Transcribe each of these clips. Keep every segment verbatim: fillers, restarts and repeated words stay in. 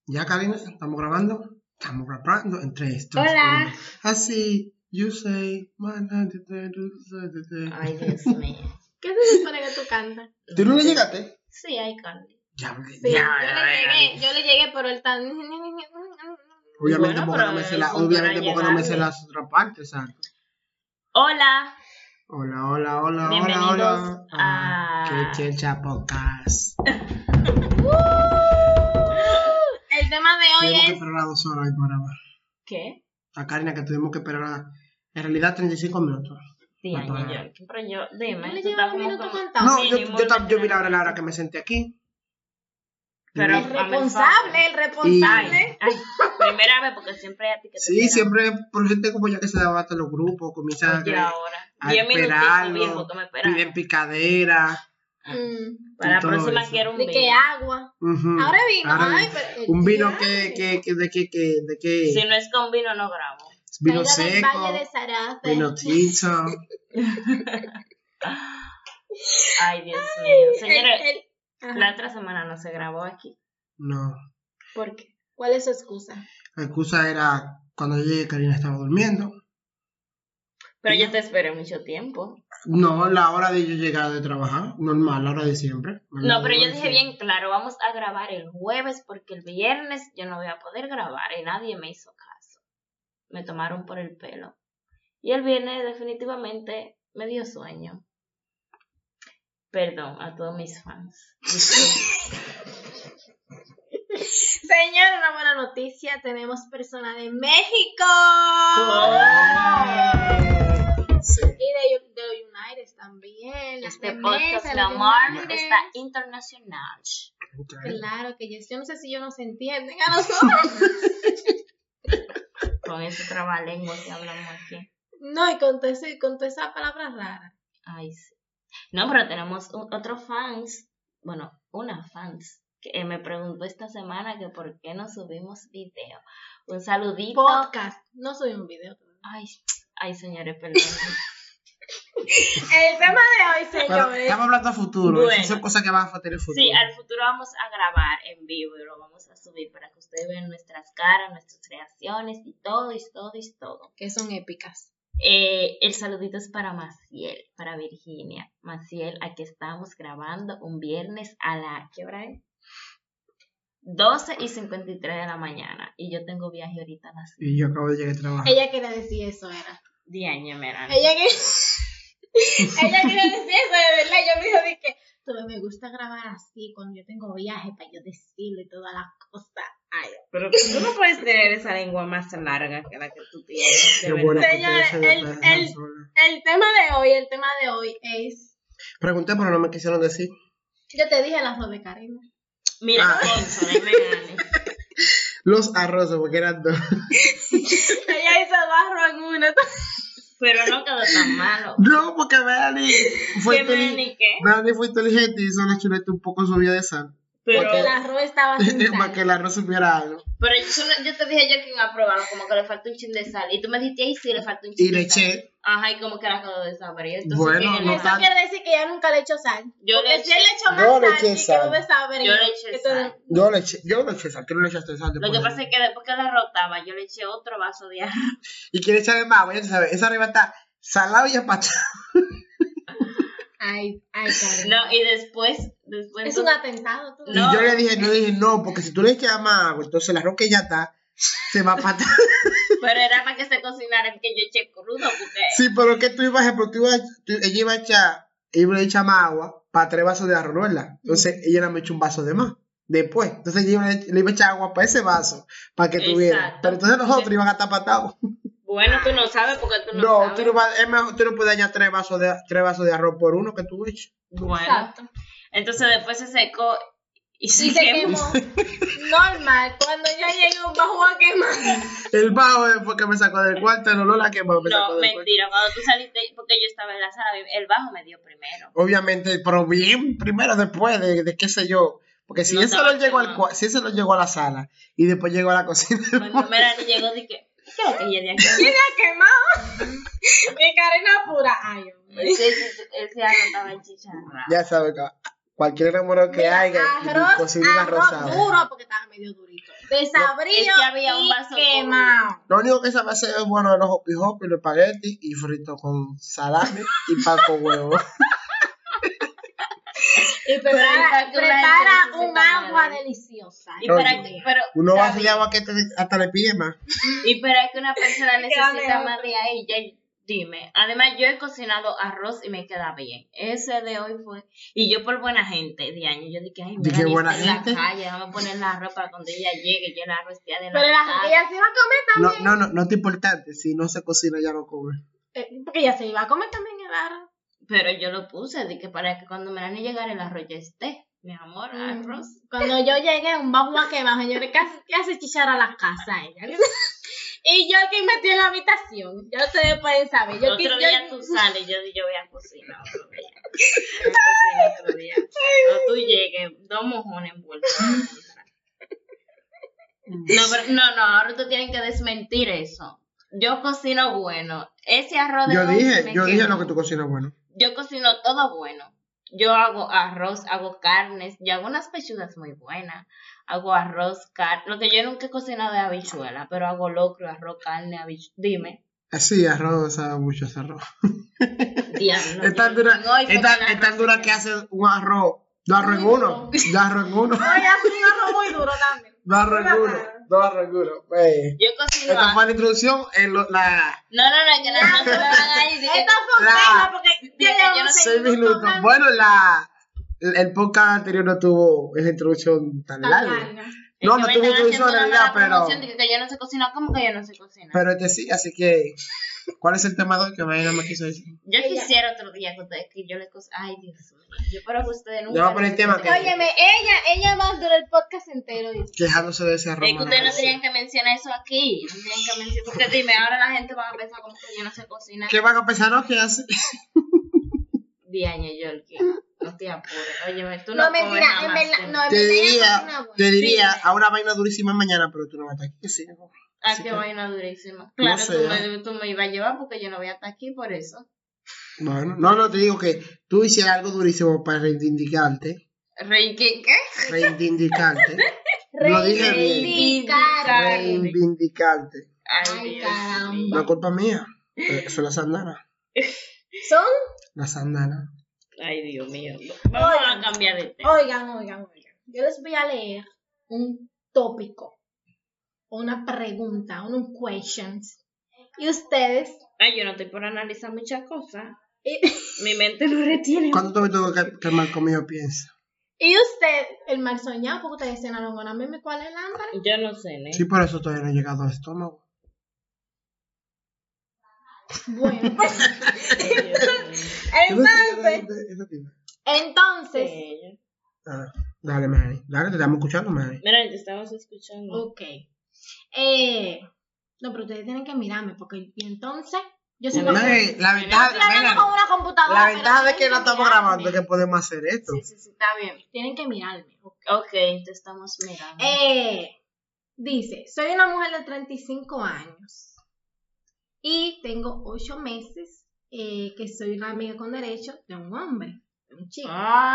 Ya, Karina, estamos grabando. Estamos grabando en tres, dos, Hola. uno. Así, you say, man, Ay, Dios mío. ¿Qué se supone que tú cantas? ¿Tú no le llegaste? Sí, hay candy. Ya, Sí, ya, yo ya, le ya. llegué, yo le llegué, pero él tan... Obviamente, Bueno, porque pero no me sé el la, punto obviamente era porque no me sé llegarle. las otras partes, ¿sabes? Hola. Hola, hola, hola, Bienvenidos hola, hola. a- Que chelcha podcast. El tema de hoy Tuvimos que es... esperar a dos horas ahí para grabar. ¿Qué? A Karina que tuvimos que esperar a, en realidad treinta y cinco minutos. Sí, No, año para. yo. Pero yo, dime. ¿Tú le tú llevas estás un como minuto como- contado? No, yo, mínimo yo, tam- yo vi la hora, veinte la hora que me senté aquí. Pero Y- El hazme el favor. responsable, el Ay, responsable. ay, primera vez porque siempre hay a ti que te Sí, esperamos. siempre por gente como ya que se debate los grupos, comienzan Oye, a, ahora. a Diez minutitos, esperarlo, viejo, que me esperan. piden picadera. Mm, Para la y todo próxima eso. quiero un de vino. que agua. Ujú. Ahora vino. Ahora Ay, vi- pero el un vino día- que, que, que, de que, que, de que, Si no es con vino, no grabo. vino Traiga del seco, Valle de Zarafe. vino tinto. Ay, Dios mío. El- Señores, el- Ajá. la otra semana no se grabó aquí. No, ¿Por qué? ¿Cuál es su excusa? la excusa era cuando yo llegué, Karina estaba durmiendo. Pero yo te esperé mucho tiempo. No, la hora de yo llegar de trabajar, normal, la hora de siempre. No, pero yo Normal, dije sí. bien claro, vamos a grabar el jueves porque el viernes yo no voy a poder grabar y nadie me hizo caso. Me tomaron por el pelo. Y el viernes definitivamente me dio sueño. Perdón a todos mis fans. Señor, una buena noticia. Tenemos persona de México. Sí. Y de, de United también. las Este de podcast, Mesa, mi las de amor, United. está internacional. Claro que yo, yo no sé si ellos nos entienden a nosotros. Con ese trabalengua que hablamos aquí. No, y con, todo ese- con todas esas palabras raras. Ay, sí. No, pero tenemos un- otros fans, bueno, una fans, que eh, me preguntó esta semana que por qué no subimos video. Un saludito. Podcast. No soy un video. Ay, ay, señores, perdón. El tema de hoy, Pero señores. estamos hablando a futuro, Bueno. esas son cosas que van a tener futuro. Sí, al futuro vamos a grabar en vivo y lo vamos a subir para que ustedes vean nuestras caras, nuestras reacciones y todo, y todo, y todo. Que son épicas. Eh, el saludito es para Maciel, para Virginia. Maciel, aquí estamos grabando un viernes a la, ¿qué hora es? doce y cincuenta y tres de la mañana. Y yo tengo viaje ahorita a las Y yo acabo de llegar a trabajar. Ella quería decir eso, era. diez años, mira. Ella quería, ella quería decir eso, de verdad. Yo me dijo, dije, tú me gusta grabar así, cuando yo tengo viaje, para yo decirle todas las cosas. Ay, Pero tú no puedes tener esa lengua más larga que la que tú tienes. Qué buena que Señores, ustedes se el- dejan el- sola. el tema de hoy, el tema de hoy es, Pregunté, pero no me quisieron decir. yo te dije las dos de Karina. Mira, Ah. Concho, no me gane. Los arroces, porque eran dos. Ella hizo barro en una. Pero no quedó tan malo. No, porque Melanie fue ¿Qué me inteligente. ni qué? Melanie fue inteligente y hizo la chuleta un poco subida de sal. Pero, Porque el arroz estaba sin Para sal. que el arroz supiera algo. pero yo, no- yo te dije yo que iba a probarlo, como que le falta un chin de sal. Y tú me dijiste, ahí sí, le falta un chin Y le de sal. eché. Ajá, y como que la quedó de sabor. Y entonces, Bueno, ¿qué no le- Eso tan- quiere decir que ella nunca le echó sal. Yo Porque le si él le eché- echó más Yo le sal, eché y sal. quedó de saber. Yo le eché Entonces, sal. Yo le eché, yo le eché sal, tú no le echaste sal. Lo que pasa es que después que la rotaba, yo le eché otro vaso de arroz. Y quiere echarle más, bueno, ya tú sabes, esa arriba está salado y apachado. Ay, ay, Karen. No, y después, después Es un entonces- atentado. Tú. No. Y yo le dije, no dije, no, porque si tú le echas más agua, entonces el arroz que ya está, se va a patar. pero era para que se cocinara el que yo eché crudo, porque Sí, pero que tú ibas, ejemplo, tú ibas, tú- ella iba a echar, iba a echar más agua para tres vasos de arroz, ¿no? ¿Verdad? Entonces ella le me echó un vaso de más. Después, entonces ella iba- le iba a echar agua para ese vaso, para que tuviera. Exacto. Pero entonces nosotros iban a estar patados. bueno, tú no sabes porque tú no, No, sabes. tú no, vas- es mejor, tú no puedes añadir tres vasos de, tres vasos de arroz por uno que tú eches. Bueno, Exacto. entonces después se secó y se, Y se quemó. quemó. Normal. Cuando ya llegó, bajó a quemar. El bajo fue que me sacó del cuarto, el olor la que me sacó No, del cuarto. mentira, cuando tú saliste, porque yo estaba en la sala, el bajo me dio primero. Obviamente, pero bien, primero después de, de qué sé yo. Porque si No eso estaba lo llegó al quemado. cua- si eso lo llegó a la sala y después llegó a la cocina. Cuando Melanie llegó, dije, ¿qué es lo que ella de aquí? ¿Quién ha quemado? Mi Karina pura. Ay, hombre. Ese, ese, ese arroz estaba enchicharrado. Ya sabes que cualquier enamorado que Mira, haya, arroz, cocina un arroz arroz sabe. duro porque estaba medio durito. Desabrido Es que había un y vaso con- quemado. Lo único que sabe hacer es bueno los hopi hopi, los espaguetis y frito con salami y pan con huevo. Y Pero prepara, ahorita que una prepara gente un necesita agua madre. deliciosa. Y Oye. para que, pero, Uno va a está hacer bien. agua que te- hasta le pide más. Y para que una persona Queda necesita mejor. más de ahí, ya dime. Además, yo he cocinado arroz y me queda bien. Ese de hoy fue. Y yo por buena gente de año, yo dije, ay, ¿De mira, qué ni buena está en la gente? calle, déjame poner la ropa cuando ella llegue, yo el arroz esté Pero la, ella se iba a comer No, también. no, no, no es importante. Si no se cocina, ya no come. Eh, porque ella se iba a comer también el arroz. Pero yo lo puse, de que para que cuando Melanie llegara el arroz ya esté. Mi amor, Mm. arroz. Cuando yo llegué, un bajo a quemar, señores, ¿qué hace, qué hace chichar a la casa ella? Y yo que metí en la habitación. Ya ustedes pueden saber. Yo, Otro que- yo- día tú sales, yo, yo voy a cocinar otro día. Voy a cocinar otro día. O tú llegues, dos mojones envueltos. No, pero, no, no, ahora tú tienes que desmentir eso. Yo cocino bueno. Ese arroz de Yo hoy dije, me yo dije quemó. lo que tú cocinas bueno. Yo cocino todo bueno. Yo hago arroz, hago carnes, yo hago unas pechugas muy buenas. Hago arroz, carne. Lo que yo nunca he cocinado es habichuela, pero hago locro, arroz, carne, habichuela. Dime. Sí, arroz, sabe mucho ese arroz. Diablo. Es tan yo- dura, hoy fue es tan, que la es tan dura que hace un arroz. Dos arroz en Muy uno. duro. Dos arroz en uno. Oye, hace un arroz muy duro también. Dos arroz en uno. Dos arroz en uno. Wey. Yo cocino Esta arroz. fue la introducción en lo- la No, no, no, que la gente me van ahí. de que- Esto fue un La- tema porque Dije, ya yo no sé seis minutos. Bueno, la, el podcast anterior no tuvo esa introducción tan larga. Es No, que no me tuvo están introducción en haciendo una realidad, mala pero, promoción de que, que yo no sé cocinar. ¿Cómo que yo no sé cocinar? pero este sí, así que, ¿cuál es el tema de hoy que María me quiso decir? Yo Ella- quisiera otro día que ustedes, que yo le cocine. Ay, Dios mío. Yo espero que ustedes nunca. Yo voy a poner el tema que- Óyeme, ella, ella va a durar el podcast entero. dice. Quejándose de ese arroz. Es que ustedes no tenían que mencionar eso aquí. No tenían que mencionar. Porque dime, ahora la gente va a pensar como que yo no sé cocinar. ¿Qué van a pensar? ¿No? ¿Qué hace? Diaño, Yorkie. No te apures. Óyeme, tú No, no, comes mentira, en jamás. verdad, te- no, en Te verdad ella diría, cocina bueno. te diría Sí. a una vaina durísima mañana, pero tú no vas a estar aquí. Sí, no. Ah, Así qué que- vaina durísima. Claro, sé, tú, ¿eh? me, tú me ibas a llevar porque yo no voy a estar aquí por eso. Bueno, no, no, te digo que tú hicieras algo durísimo para reivindicarte. Rey, ¿qué? ¿Qué? Reivindicarte. Lo dije bien. Reivindicar. Reivindicarte. Ay, Ay, Dios caramba. mío. No es culpa mía. Eh, Eso es la sandana. Son, La sandana. Ay, Dios mío. Vamos Oigan. a cambiar de tema. oigan, oigan, oigan. Yo les voy a leer un tópico, una pregunta, un questions. Y ustedes, Ay, yo no estoy por analizar muchas cosas. y, Mi mente no retiene. ¿Cuánto tú me tengo que, que mal conmigo piensa? y usted, el mal soñado, porque ustedes cenaron con la meme, ¿cuál es el hambre? Yo no sé, ¿eh? Sí, por eso todavía no he llegado al estómago. Bueno, pues, Ay, Dios mío. entonces, Esa tipa. entonces, Sí. Ah, dale, Mari. Dale, te estamos escuchando, Mari. Mira, te estamos escuchando. ok. Eh, no, pero ustedes tienen que mirarme, porque y entonces, yo sigo Mari, la Yo ventaja, estoy hablando mira, con una computadora. la pero ventaja de tienen que no estamos mirarme. grabando es que podemos hacer esto. Sí, sí, sí, está bien. Tienen que mirarme. ok. Ok, te estamos mirando. Eh, dice, soy una mujer de treinta y cinco años y tengo ocho meses eh, que soy una amiga con derecho de un hombre, de un chico.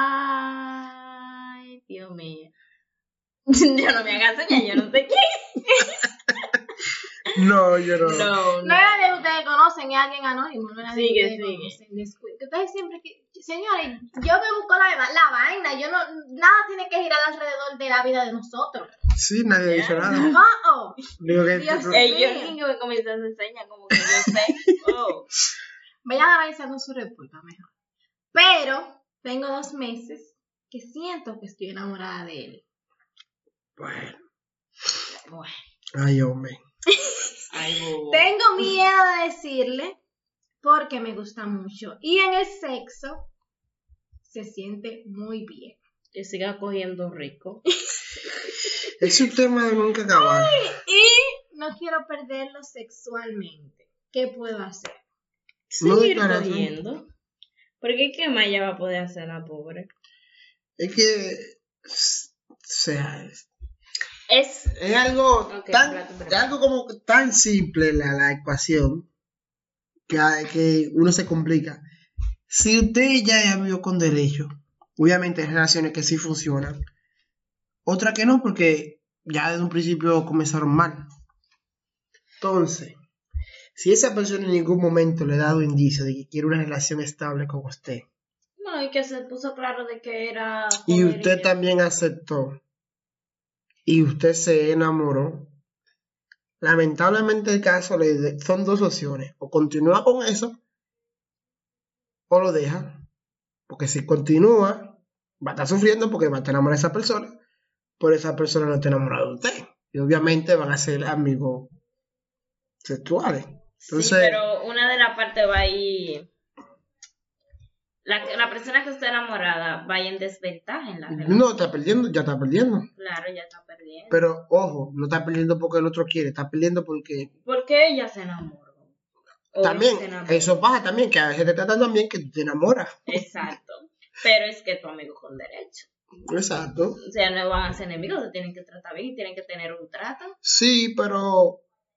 Ay, Dios mío. Yo no me hagas señas, yo no sé qué. No, yo no. No, No no. es nadie que ustedes conocen, es alguien anónimo, no es nadie Sigue, que ustedes sigue. conocen. Descu- que ustedes siempre que, señores, yo me busco la, la vaina, yo no, nada tiene que girar alrededor de la vida de nosotros. Sí, nadie ha dicho nada. Oh, oh. Digo que Dios tú- Ey, yo mío. ni que me comienzo a hacer señas, como que yo sé. Oh. Vayan analizando su respuesta mejor. Pero tengo dos meses que siento que estoy enamorada de él. Bueno. Bueno. Ay, hombre. Ay, bobo. Tengo miedo de decirle porque me gusta mucho. Y en el sexo se siente muy bien. Que siga cogiendo rico. Es un tema de nunca acabar. Y no quiero perderlo sexualmente. ¿Qué puedo hacer? No Seguir declaras, ¿no? cogiendo. Porque ¿qué más ella va a poder hacer la pobre? Es que, o sea, es, Es. es algo Ok, tan, plato, pero- es algo como tan simple la, la ecuación que, hay- que uno se complica. Si usted ya es amigo con derecho, Obviamente hay relaciones que sí funcionan. Otras que no, porque ya desde un principio comenzaron mal. Entonces, si esa persona en ningún momento le ha dado indicio de que quiere una relación estable con usted, no, y que se puso claro de que era... y usted también aceptó, y usted se enamoró, lamentablemente el caso le son dos opciones: o continúa con eso o lo deja, porque si continúa va a estar sufriendo porque va a estar enamorado de esa persona, pero esa persona no está enamorada de usted, y obviamente van a ser amigos sexuales. Entonces, sí, pero una de las partes va ahí, la, la persona que está enamorada va en desventaja en la relación. No, está perdiendo, ya está perdiendo. Claro, ya está perdiendo. Pero ojo, no está perdiendo porque el otro quiere, está perdiendo porque... Porque ella se enamoró. O también, se enamoró. eso pasa también, que a veces te tratan también que te enamoras. Exacto. Pero es que tu amigo con derecho. Exacto. O sea, no van a ser enemigos, se tienen que tratar bien y tienen que tener un trato. Sí, pero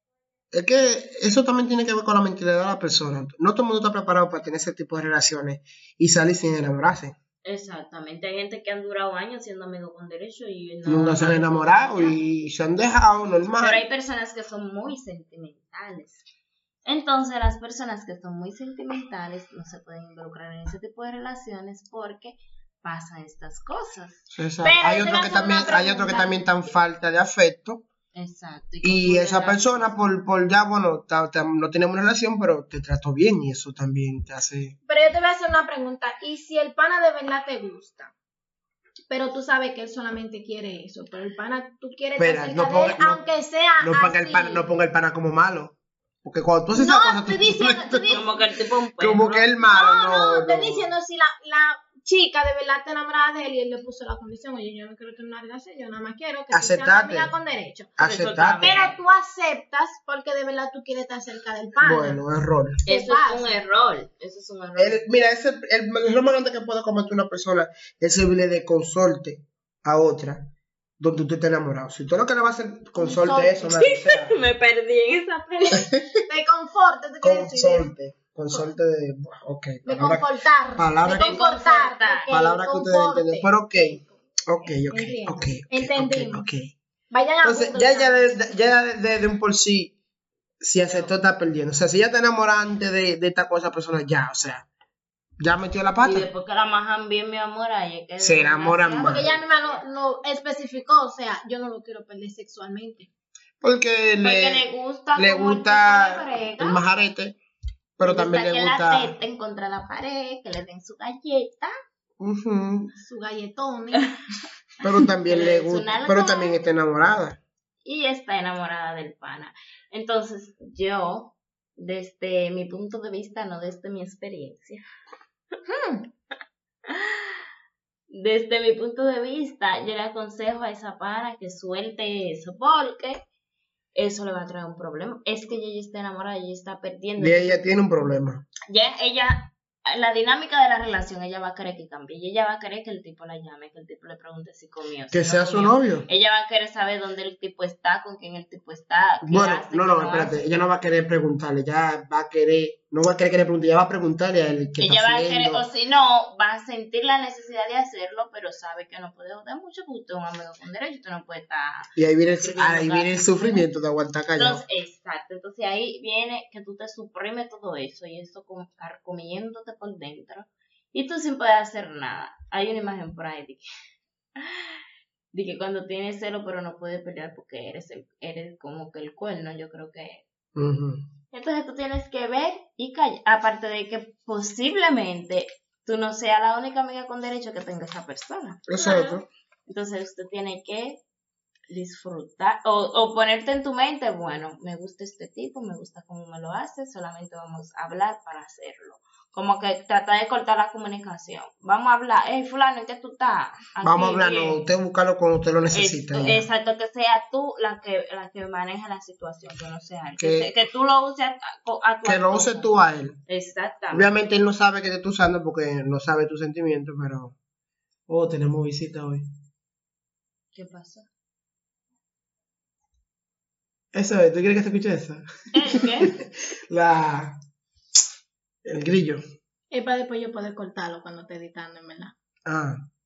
es que eso también tiene que ver con la mentalidad de la persona. No todo el mundo está preparado para tener ese tipo de relaciones y salir sin enamorarse. Exactamente, hay gente que han durado años siendo amigos con derecho y no, Nunca se han enamorado y se han dejado normal. Pero hay personas que son muy sentimentales. Entonces, las personas que son muy sentimentales no se pueden involucrar en ese tipo de relaciones porque pasan estas cosas. Exacto. Hay otro que también, hay otro que también está en falta de afecto. Exacto. Y, y esa persona, por, por ya, bueno, ta, ta, no tenemos una relación, pero te trató bien y eso también te hace... Pero yo te voy a hacer una pregunta. ¿Y si el pana de verdad te gusta? Pero tú sabes que él solamente quiere eso. Pero el pana, tú quieres Espera, estar no cerca de ponga, él, no, aunque sea no ponga así. el pana, no ponga el pana como malo. Porque cuando tú haces No, esa cosa... estoy tú- diciendo... Estoy diciendo Como que el tipo un perro. como que el malo, no, no, no, estoy no. diciendo si la, la chica de verdad está enamorada de él y él le puso la condición: oye, yo no quiero tener una relación, yo nada más quiero que tú seas Aceptate. amiga con derecho. Aceptate. Pero tú aceptas porque de verdad tú quieres estar cerca del pana. Bueno, error. ¿Qué Eso pasa? es un error. Eso es un error. El- mira, ese, el, el error más grande que puede cometer una persona es servirle de consorte a otra donde usted está enamorado. Si tú lo que le vas a hacer consorte es eso, nada, o sea, Me perdí en esa pregunta. De confort, ¿te quieres decir? consorte. Consorte de... Ok. De Palabra, confortar. palabra de que- confortar. ok, palabra que ustedes conforte. entienden. Pero ok. Ok, ok, Entiendo. ok. ok, Entendimos. ok. Vayan a Entonces, Google, ya ya ¿sabes? de, ya de, de, de un por sí, si aceptó, está perdiendo. O sea, si ya está enamorada antes de, de esta cosa, persona ya, o sea, ya metió la Y pata. después que la majan bien, mi amor, ahí es que... Se enamoran más. Porque ella misma lo, lo especificó, o sea, yo no lo quiero perder sexualmente. Porque le, Porque le gusta le como el gusta tipo de brega. el majarete, pero Le también gusta le que gusta... la teten contra la pared, que le den su galleta. Ujú, Su galletón. pero también Que le le des gusta, una pero almohada. también está enamorada. Y está enamorada del pana. Entonces, yo, desde mi punto de vista, no desde mi experiencia, desde mi punto de vista, yo le aconsejo a esa pana que suelte eso, porque eso le va a traer un problema. Es que ella ya está enamorada, ella está perdiendo. Y ella tiene un problema. Ya ella, la dinámica de la relación, ella va a querer que cambie. Y ella va a querer que el tipo la llame, que el tipo le pregunte si comió. Que si sea no su comió. novio. Ella va a querer saber dónde el tipo está, con quién el tipo está. Qué Bueno, hace, no, qué no, espérate, hace. ella no va a querer preguntarle, ya va a querer, no va a querer que le pregunte, ella va a preguntarle a él qué Ella está va a querer, haciendo. o si no, va a sentir la necesidad de hacerlo, pero sabe que no puede joder mucho porque usted es un amigo con derecho, usted no puede estar... Y ahí viene el, escribiendo ahí viene el cartas. sufrimiento de aguantar callado. Entonces, exacto, entonces ahí viene que tú te suprimes todo eso y eso como comiéndote por dentro y tú sin poder hacer nada. Hay una imagen por ahí de que, de que cuando tienes celo pero no puedes pelear porque eres el, eres como que el cuerno, yo creo que... Ujú. Entonces tú tienes que ver y callar, aparte de que posiblemente tú no seas la única amiga con derecho que tenga esa persona. Exacto. Entonces usted tiene que disfrutar o, o ponerte en tu mente, bueno, me gusta este tipo, me gusta cómo me lo hace, solamente vamos a hablar para hacerlo. Como que tratar de cortar la comunicación. Vamos a hablar, hey fulano, ¿en qué tú estás? Aquí, Vamos a hablar, bien. no, usted buscarlo cuando usted lo necesita. Esto, ya. exacto, que sea tú la que la que maneja la situación, que no sea él. Que, Que- se- que tú lo uses a, a tu Que lo antojo. uses tú a él. Exactamente. Obviamente él no sabe que te está usando porque no sabe tus sentimientos, pero... Oh, tenemos visita hoy. ¿Qué pasa? Eso es, ¿tú quieres que te escuche eso? ¿El qué? La... El grillo. Es para después yo poder cortarlo cuando esté editando, en verdad. Ah,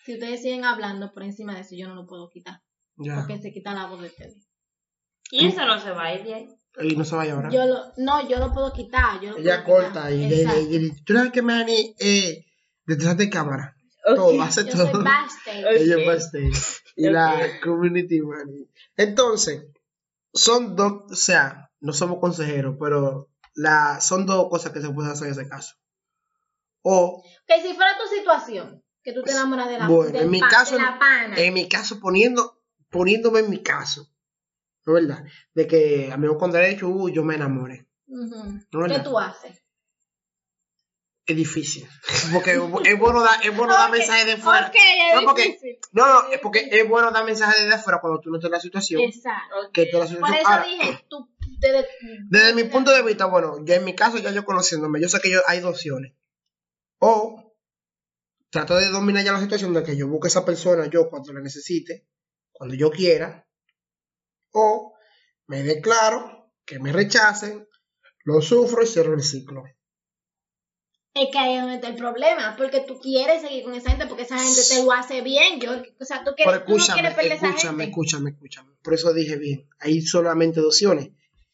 Si ustedes siguen hablando por encima de eso, yo no lo puedo quitar. Ya. Porque se quita la voz de ustedes. Y eso no se va a ir de ahí. Y no se vaya ahora. Yo lo, no, yo lo puedo quitar. Yo lo Ella puedo corta quitar. y, y, y, y tú sabes que Manny eh, detrás de cámara. Okay. Todo, hace yo todo. Soy backstage. Okay. Ella es backstage. Y okay. La community Manny. Entonces, son dos, o sea, no somos consejeros, pero la, son dos cosas que se pueden hacer en ese caso. O que si fuera tu situación, que tú te enamoras de la, bueno, del en mi pa, caso, de la pana. En mi caso, poniendo, poniéndome en mi caso, ¿no es verdad? De que amigo con derecho, uh, yo me enamoré. Uh-huh. ¿No ¿Qué tú haces? Es difícil. Porque es bueno dar, es bueno dar okay. mensajes de fuera. Okay, es no, porque, difícil. no, no, es porque es bueno dar mensajes de afuera cuando tú no estás en la situación. Exacto. Que la situación. Por eso Ahora, dije, tú, desde, desde mi punto de vista, bueno, yo en mi caso, ya yo conociéndome, yo sé que yo, hay dos opciones. O trato de dominar ya la situación de que yo busque a esa persona yo cuando la necesite, cuando yo quiera. O me declaro, que me rechacen, lo sufro y cierro el ciclo. Es que ahí es donde está el problema, porque tú quieres seguir con esa gente, porque esa gente te lo hace bien. Yo, o sea, tú, quieres, tú no quieres perder esa gente. Escúchame, escúchame, escúchame. Por eso dije bien, hay solamente dos opciones.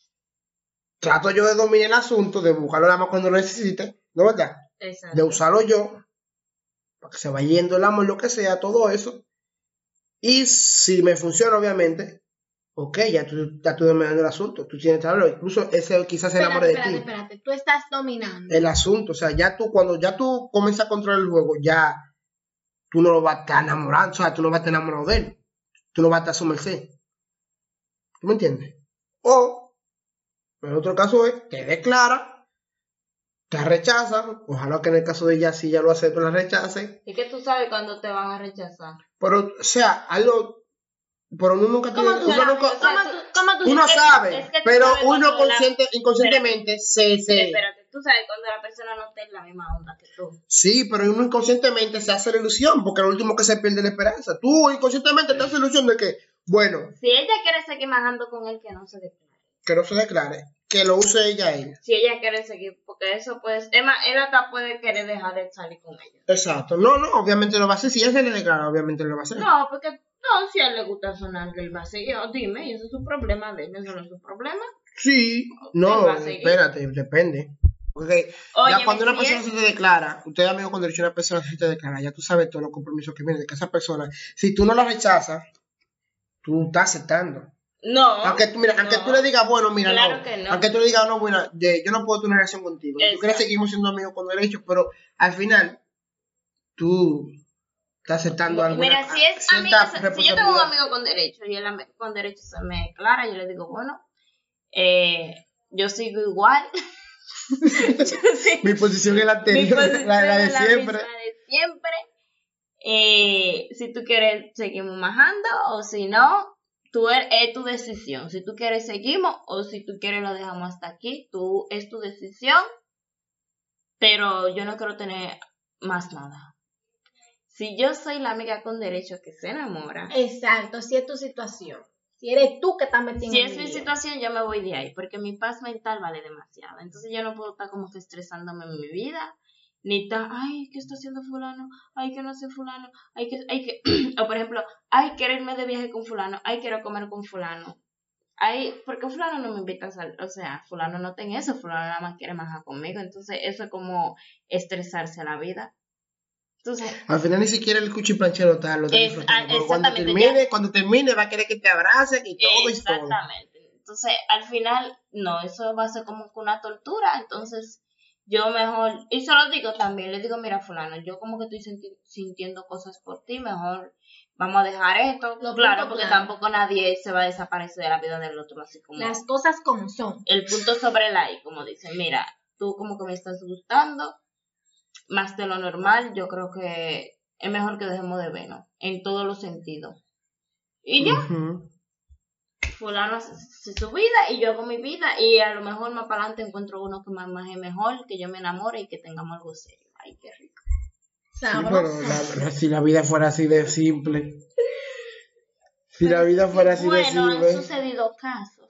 Trato yo de dominar el asunto, de buscarlo nada más cuando lo necesite, ¿no es verdad? Exacto. De usarlo yo, para que se vaya yendo el amor, lo que sea, todo eso. Y si me funciona, obviamente, ok, ya tú, ya tú dominando el asunto, tú tienes que hablarlo, incluso ese quizás se enamore de espérate, ti. Espérate, espérate, tú estás dominando. El asunto, o sea, ya tú, cuando ya tú comienzas a controlar el juego, ya tú no lo vas a estar enamorando, o sea, tú no vas a estar enamorado de él, tú no vas a estar a su merced. ¿Tú me entiendes? O, en el otro caso es, te declara, te rechazan, ojalá que en el caso de ella, si ya lo acepto, la rechacen. ¿Y que tú sabes cuándo te van a rechazar? Pero, o sea, algo... Pero uno nunca tiene, ¿Cómo tú uno, sabes? nunca, ¿Cómo tú, cómo tú uno sabes? sabe, es que pero sabes uno consciente, la, inconscientemente se, se... Espérate, tú sabes cuando la persona no está en la misma onda que tú. Sí, pero uno inconscientemente se hace la ilusión, porque lo último que se pierde es la esperanza. Tú inconscientemente te haces la ilusión de que, bueno... Si ella quiere seguir majando con él, que no se declare. Que no se declare, que lo use ella a ella. Si ella quiere seguir, porque eso pues, es más, él hasta puede querer dejar de salir con ella. Exacto, no, no, obviamente lo va a hacer, si ella se le declara, obviamente lo va a hacer. No, porque, no, si a él le gusta sonar que él va a seguir, oh, dime, y eso es su problema de él, eso no es su problema. Sí, no, espérate, depende. Porque Oye, ya cuando una persona es... se te declara, usted amigo con derecho a una persona se te declara, ya tú sabes todos los compromisos que vienen de que esa persona, si tú no la rechazas, tú estás aceptando. No. Aunque tú, mira, no. aunque tú le digas, bueno, mira, claro no, que no. aunque tú le digas, no, bueno, de, yo no puedo tener una relación contigo. Tú quieres seguir siendo amigos con derechos, pero al final, tú estás aceptando algo. Mira, si es amigo, si yo tengo un amigo con derechos y él con derechos se me declara, yo le digo, bueno, eh, yo sigo igual. yo sigo, mi posición es la anterior, la, la de la siempre. La de siempre. Eh, si tú quieres, seguimos majando, o si no, tú es, es tu decisión. Si tú quieres, seguimos, o si tú quieres, lo dejamos hasta aquí. Tú, es tu decisión, pero yo no quiero tener más nada. Si yo soy la amiga con derecho que se enamora. Exacto, si es tu situación. Si eres tú que estás metiendo. Si es mi situación, yo me voy de ahí, porque mi paz mental vale demasiado. Entonces yo no puedo estar como que estresándome en mi vida, ni estar, ay, ¿qué está haciendo fulano? Ay, que no sé fulano. Ay, que, ay, que, o por ejemplo, ay, quiero irme de viaje con fulano. Ay, quiero comer con fulano. Ay, porque fulano no me invita a salir. O sea, fulano no tiene eso, fulano nada más quiere majar conmigo. Entonces eso es como estresarse a la vida. Entonces, al final ni siquiera el cuchiplanchero tal lo es, cuando termine, ya. cuando termine va a querer que te abracen y todo y todo. Exactamente. Entonces, al final, no, eso va a ser como una tortura. Entonces, yo mejor, y se lo digo también, le digo, mira fulano, yo como que estoy sinti- sintiendo cosas por ti, mejor vamos a dejar esto. Lo claro, porque claro. Tampoco nadie se va a desaparecer de la vida del otro, así como las cosas como son. El punto sobre la I, como dicen, mira, tú como que me estás gustando más de lo normal, yo creo que es mejor que dejemos de vernos en todos los sentidos. Y ya, uh-huh. fulano hace su vida y yo hago mi vida, y a lo mejor más para adelante encuentro uno que más, más es mejor, que yo me enamore y que tengamos algo serio. Ay, qué rico. Sí, pero la, si la vida fuera así de simple. Si pero la vida fuera así bueno, de simple. Bueno, han sucedido casos.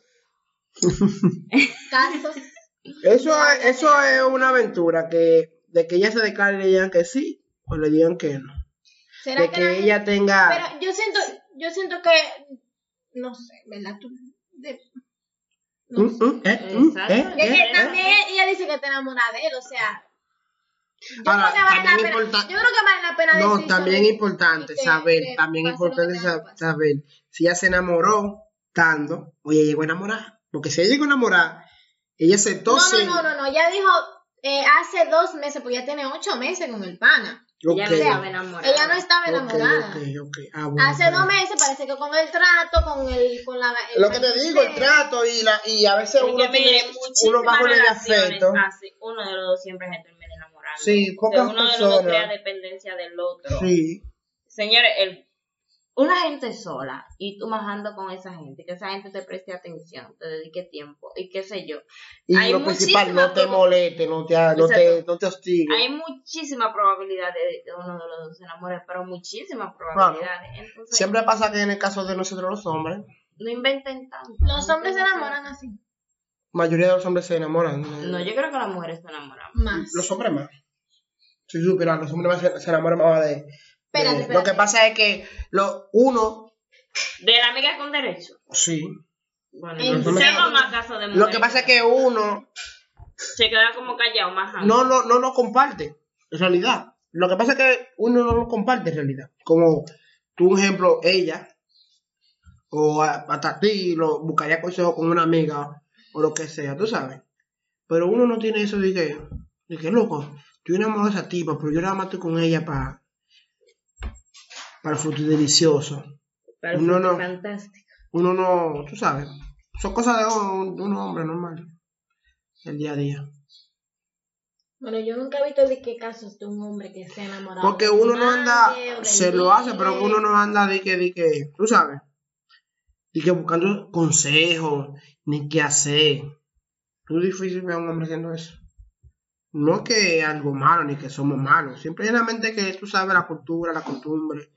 Casos. Eso, es, eso es una aventura que de que ella se declare y le digan que sí o le digan que no. ¿Será de que que, la ella gente- tenga... Pero yo siento, yo siento que, no sé, ¿verdad? Tú, de- no Mm, sé. mm, eh, mm, Exacto. eh, Y es eh, que eh. también ella dice que está enamorada de él, o sea. Yo Ahora, creo que vale la también pena. importa- Yo creo que vale la pena No, decir también sobre- es importante y que- saber, que también es pase lo que importante tenga que sa- pasar. saber si ella se enamoró tanto o ella llegó a enamorar. Porque si ella llegó a enamorar, ella aceptó No, no, ser- no, no, no. Ya dijo eh, hace dos meses, pues ya tiene ocho meses con el pana. Ella Ok, no estaba enamorada. Ella no estaba ok, enamorada. ok, ok. Ah, bueno, Hace bueno. dos meses parece que con el trato, con el, con la. el Lo que te digo, el trato y la y a veces Es uno que tiene mire, uno muchísimas bajo el relaciones afecto. así, uno de los dos siempre se termina enamorando. Sí, Porque pocas uno de los dos personas. crea dependencia del otro. Sí. Señores, el, una gente sola y tú bajando con esa gente, que esa gente te preste atención, te dedique tiempo y qué sé yo. Y Hay lo principal, muchísima no te proba- moleste, no te, no te, Exacto. no te hostigue. Hay muchísima probabilidad de que uno de los dos se enamore, pero muchísimas probabilidades. Entonces, Siempre pasa que en el caso de nosotros los hombres, no inventen tanto. Los No hombres se tengan- enamoran así. la mayoría de los hombres se enamoran. No, yo creo que las mujeres se enamoran. Más. Los hombres más. Si supieran, los hombres más se, se enamoran más de, de- Espérate, Lo espérate. que pasa es que lo, uno, De la amiga con derecho. sí. Bueno, En yo serio. tengo más casos de mujeres. Lo que pasa es que uno se queda como callado, más antes. no, no, no lo comparte, en realidad. Lo que pasa es que uno no lo comparte en realidad. Como tú, un ejemplo, ella, o a- hasta ti, lo, buscaría consejo con una amiga, o lo que sea, tú sabes. Pero uno no tiene eso de que, de que loco, yo enamoro de esa tipa, pero yo nada más estoy con ella para para el fruto delicioso. Pero No, fue no. fantástico. Uno no, tú sabes, son cosas de un, de un hombre normal, el día a día. Bueno, yo nunca he visto de qué casos de un hombre que se ha enamorado. Porque de uno no anda, nadie, o del se lo hace, ligue. pero uno no anda de que, de que, tú sabes, de que buscando consejos, ni qué hacer. Es difícil ver a un hombre haciendo eso. No es que es algo malo, ni que somos malos, simplemente que tú sabes la cultura, la costumbre.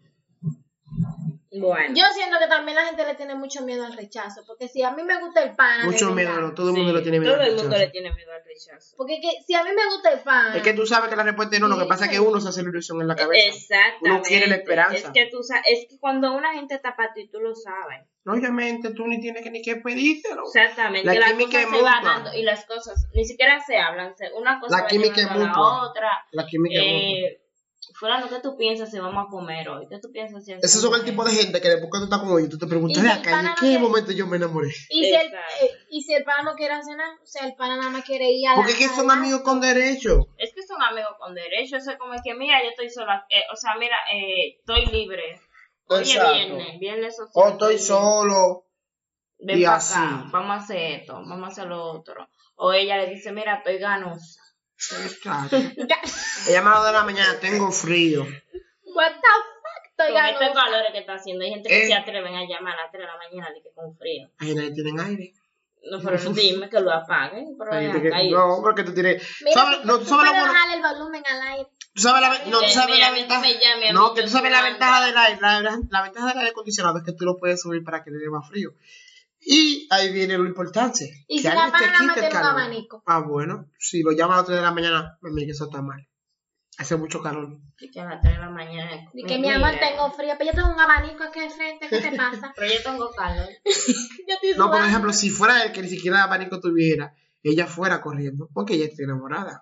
Bueno. Yo siento que también la gente le tiene mucho miedo al rechazo. Porque si a mí me gusta el pana. de Mucho verdad, miedo, no, todo el mundo Sí, le tiene miedo. Todo al el mundo rechazo. le tiene miedo al rechazo. Porque que, si a mí me gusta el pana. Es que tú sabes que la respuesta es no, lo que pasa es que uno se hace la ilusión en la cabeza. Exactamente. Uno quiere la esperanza. Es que tú sabes, es que cuando una gente está para ti, tú lo sabes. Obviamente tú ni tienes que ni que pedírselo. Exactamente. La las química cosas es se van mutua. dando y las cosas ni siquiera se hablan. se- Una cosa La va química llevando es a la mutua. otra. La química es mutua. Eh, fulano, ¿qué tú piensas si vamos a comer hoy? ¿Qué tú piensas si Esos son el tipo de gente que después que tú estás con ellos, tú te preguntas, Y "Ve si el acá, ¿y en pana no qué quiere- momento yo me enamoré? Y si, el, Exacto. eh, y si el pana no quiere hacer nada, o sea, el pana nada más quiere ir a la. Porque es que son a la- amigos con derecho. Es que son amigos con derecho. Eso es como que, mira, yo estoy sola. eh, o sea, mira, eh, estoy libre. Hoy es Exacto. viernes, viernes social. O estoy libre. solo. Ven y pa' así. acá, vamos a hacer esto, vamos a hacer lo otro. O ella le dice, mira, estoy ganosa. Muchacho. Ella me ha dado de la mañana, tengo frío. What the fuck, estoy Con estos ganosa. calores que está haciendo, hay gente que Eh. se atreven a llamar a las tres de la mañana de que con frío. Ay, nadie tiene aire. No, pero no dime que lo apaguen, pero Hay ven gente que- acá y- no, porque tú tienes. Mira, ¿Sabes? tú, No, tú tú sabes lo puedes bueno. bajarle el volumen al aire. Tú sabes la, no, tú Eh, sabes mira, la a mí ventaja. que me llame, a No, mí que yo tú sabes la sudando. ventaja del aire. La, la, la ventaja del aire acondicionado es que tú lo puedes subir para que te dé más frío. Y ahí viene lo importante. Y que si la alguien te pana nada más quite el tiene un calor. abanico. Ah, bueno. Si lo llamas a las tres de la mañana, mira que eso está mal. Hace mucho calor. Y que a las tres de la mañana. Y que mira, mi amor tengo frío, pero yo tengo un abanico aquí enfrente, ¿qué te pasa? Pero yo tengo calor. Yo estoy No, por sudando. ejemplo, si fuera él que ni siquiera abanico tuviera, ella fuera corriendo, porque ella está enamorada.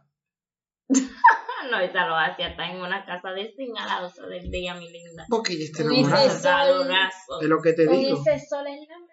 No, esa lo hacía, está en una casa de cien a las doce del día, mi linda. Porque ella está Con enamorada. ese sol. Calorazo. Es lo que te Con digo. ese sol en la mano.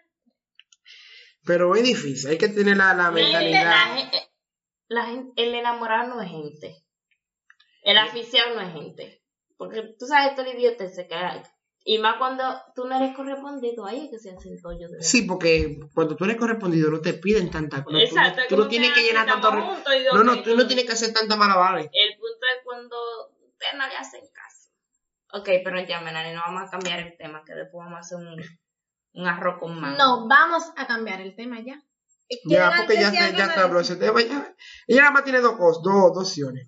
Pero es difícil, hay que tener la, la Mire, mentalidad. la gen- la gen- el enamorado no es gente. El aficiado no es gente. Porque tú sabes todo el idiota se queda. Y más cuando tú no eres correspondido, ahí es que se hacen tollos de Sí, porque cuando tú eres correspondido no te piden tanta cosa. Exacto, Tú, no- tú no como tienes que, que ah, llenar tanto. estamos re- juntos y yo, No, no, ok, tú no tienes que hacer tanta malabares. El punto es cuando ustedes no le hacen caso. Ok, pero ya, Menani, no vamos a cambiar el tema, que después vamos a hacer un, un arroz con mango. No, vamos a cambiar el tema ya. Ya, ¿Quieren porque ya decir se, algo ya más? se habló ese tema. Ya. Ella nada más tiene dos cosas, dos, dos opciones.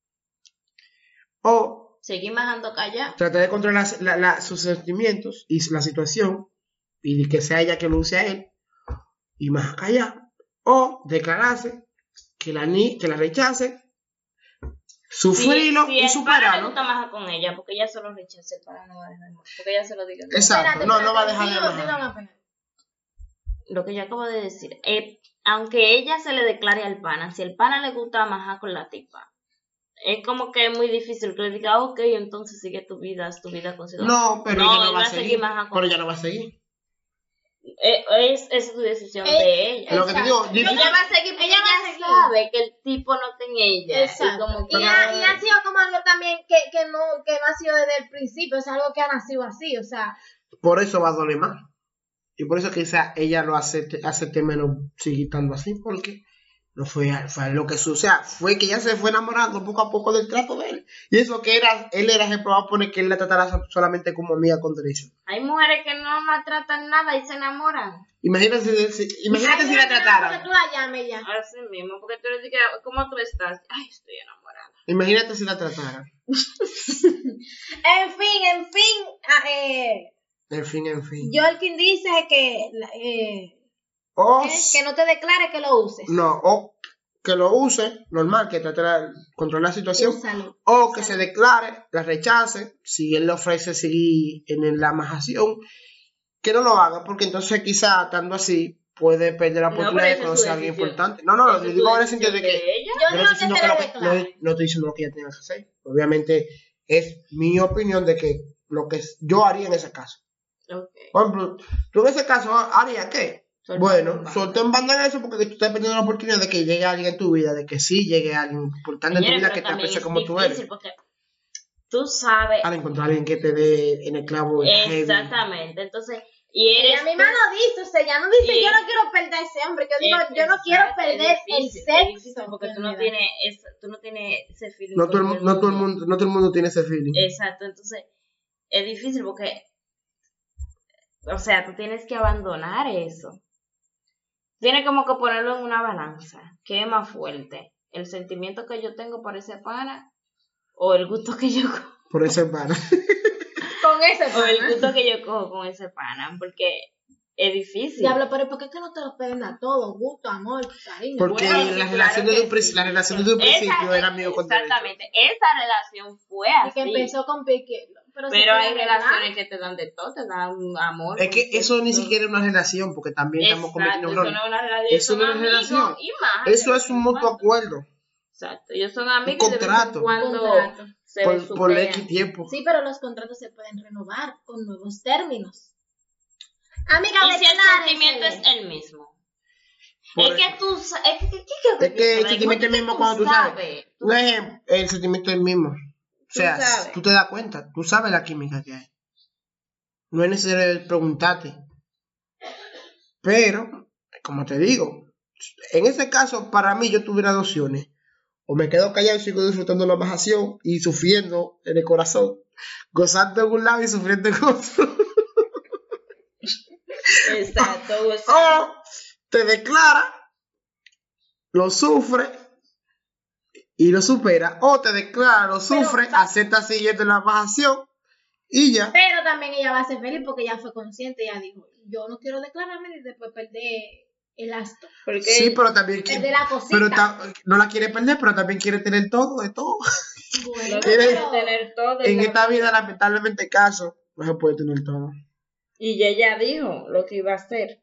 O Seguí majando callado. tratar de controlar la- la- sus sentimientos y la situación y que sea ella que lo use a él y más callar. O declararse que la, ni que la rechace, sufrirlo si, si y el pana le superarlo. gusta más con ella, porque ella solo rechaza, el pana no va a dejar más, porque ella se lo diga. Exacto, Espérate, no, no va a espérate, dejar de digo, enojar. digo, apenas. Lo que yo acabo de decir, eh, aunque ella se le declare al pana, si el pana le gusta majar con la tipa, es como que es muy difícil que le diga, ok, entonces sigue tu vida, haz tu vida consigo. No, pero No, ella no él va a va a seguir seguir. majando con Pero ella ella. no va a seguir. Eh, es, es su decisión Eh, de ella. Lo que te digo, Exacto. difícil- Ella va a seguir porque Ella ella, va a seguir. sabe que el tipo no está en ella. Y Exacto. como que Y, ha, y ha sido como algo también que, que, no, que no ha sido desde el principio, es algo que ha nacido así, o sea, por eso va a doler más. Y por eso quizá ella lo acepte, acepte menos seguir estando así, porque no fue, fue lo que sucedió. O sea, fue que ella se fue enamorando poco a poco del trato de él. Y eso que era, él era ejemplo, va a poner que él la tratara so- solamente como amiga con derecho. hay mujeres que no maltratan nada y se enamoran. Imagínate si, si- imagínate ay, si la mira, porque trataran. tú la llames ya. Así mismo, porque tú le dices, ¿cómo tú estás? Ay, estoy enamorada. Imagínate si la trataran. En fin, en fin, ah, eh, En fin, en fin. Jolkin dice que, eh, O, que, que no te declare que lo uses. no, o que lo use, normal, que trate de controlar la situación. Úsalo. O que se Úsalo. declare, la rechace, si él le ofrece seguir en la majación, que no lo haga, porque entonces quizá estando así puede perder la No, oportunidad pero de esa es conocer su a alguien decisión. importante. No, no, Esa lo es digo su en el sentido de decisión que de ella. Yo yo no digo estoy que diciendo te que lo lo que, no, declare. no estoy diciendo lo que ella tenga que hacer. Obviamente es mi opinión de que lo que yo haría en ese caso. Okay. Por ejemplo, tú en ese caso harías qué? Soltar Bueno, en banda. suelta en banda en eso porque tú estás perdiendo la oportunidad de que llegue alguien en tu vida, de que sí llegue alguien importante en tu Señores, vida pero que te también aprecie es como tú difícil eres. porque tú sabes Al encontrar a alguien que te dé en el clavo heavy. exactamente. Entonces, y eres Ella misma tú- lo dice, o sea, ella no dice, Y- yo no quiero perder a ese hombre, que yo digo, es- yo no quiero exacto, perder es difícil, el es difícil sexo. porque que tú me no da. tienes ese, tú no tienes ese feeling No todo, con el, mu- no, todo el mundo, no todo el mundo tiene ese feeling. Exacto, entonces es difícil porque, o sea, tú tienes que abandonar eso. Tienes como que ponerlo en una balanza. ¿Qué es más fuerte? ¿El sentimiento que yo tengo por ese pana o el gusto que yo cojo? Por ese pana. Con ese O el pana. gusto que yo cojo con ese pana, porque es difícil. Diablo, pero ¿por qué que no te lo pueden dar todo? Gusto, amor, cariño. Porque Bueno, la, sí, relación claro desde que un principio, sí. la relación desde un Esa- principio era amigo con derecho. Exactamente, esa relación fue Y así. que empezó con Piqué. Pero, se Pero puede hay arreglar. relaciones que te dan de todo, te dan amor. Es que eso ni todo. siquiera es una relación, porque también estamos cometiendo Exacto, un eso error. no es una relación. Eso no es son una amigos relación. y más, Eso de es vez un en mutuo cuando. acuerdo Exacto, ellos son amigos Un y de vez en contrato. cuando Contrato. se por, por superan. X tiempo. Sí, pero los contratos se pueden renovar con nuevos términos. Amiga, Y si el declárensele. sentimiento es el mismo. Por es que tú sa- es que, que, que, Es que el sentimiento es el mismo cuando tú sabes. Tú- Un ejemplo, el sentimiento es el mismo. O sea, Tú sabes. tú te das cuenta, tú sabes la química que hay. No es necesario preguntarte. Pero, como te digo, en ese caso, para mí yo tuviera dos opciones. O me quedo callado y sigo disfrutando la majación y sufriendo en el corazón, gozando en un lado y sufriendo en otro. Exacto. o sea, O te declara, lo sufre y lo supera. O te declara, lo sufre, Pero- acepta siguiendo la majación y ya. Pero también ella va a ser feliz porque ella fue consciente. Ella dijo, yo no quiero declararme y después perder el astro. porque Sí, pero también qui- Perder la cosita. pero ta- no la quiere perder, pero también quiere tener todo de todo. Bueno, no quiere quiere pero- tener todo En la esta vida, lamentablemente, caso, no se puede tener todo. Y ella dijo lo que iba a hacer.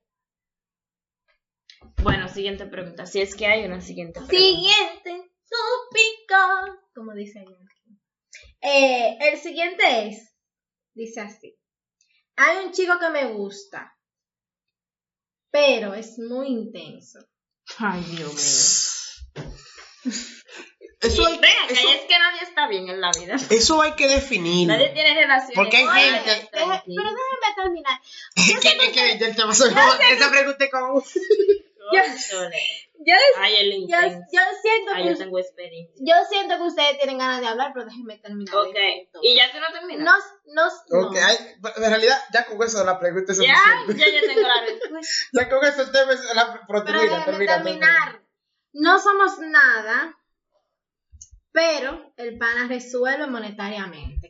Bueno, siguiente pregunta. Si es que hay una siguiente pregunta. Siguiente, su pico. Como dice ella. Eh, el siguiente es, dice así. Hay un chico que me gusta, pero es muy intenso. Ay, Dios mío. Eso Y hay, venga, que eso, es que nadie está bien en la vida. eso hay que definirlo. Nadie tiene relaciones. Porque hay Oye, gente- Deje- tranquila. pero déjame terminar. Es que, es que ya el tema soy esa pregunta es como... Cónchale. Yo, Ay, el yo, intenso. yo siento Ay, que yo tengo experiencia. yo siento que ustedes tienen ganas de hablar, pero déjenme terminar. Ok. esto. ¿Y ya tú no terminas? No, no, no. Ok, hay- en realidad, ya con eso la pregunta es Ya, suficiente. ya yo tengo la respuesta. Ya con eso el tema es la Pero termina, déjenme termina, termina. terminar. No somos nada, pero el pana resuelve monetariamente.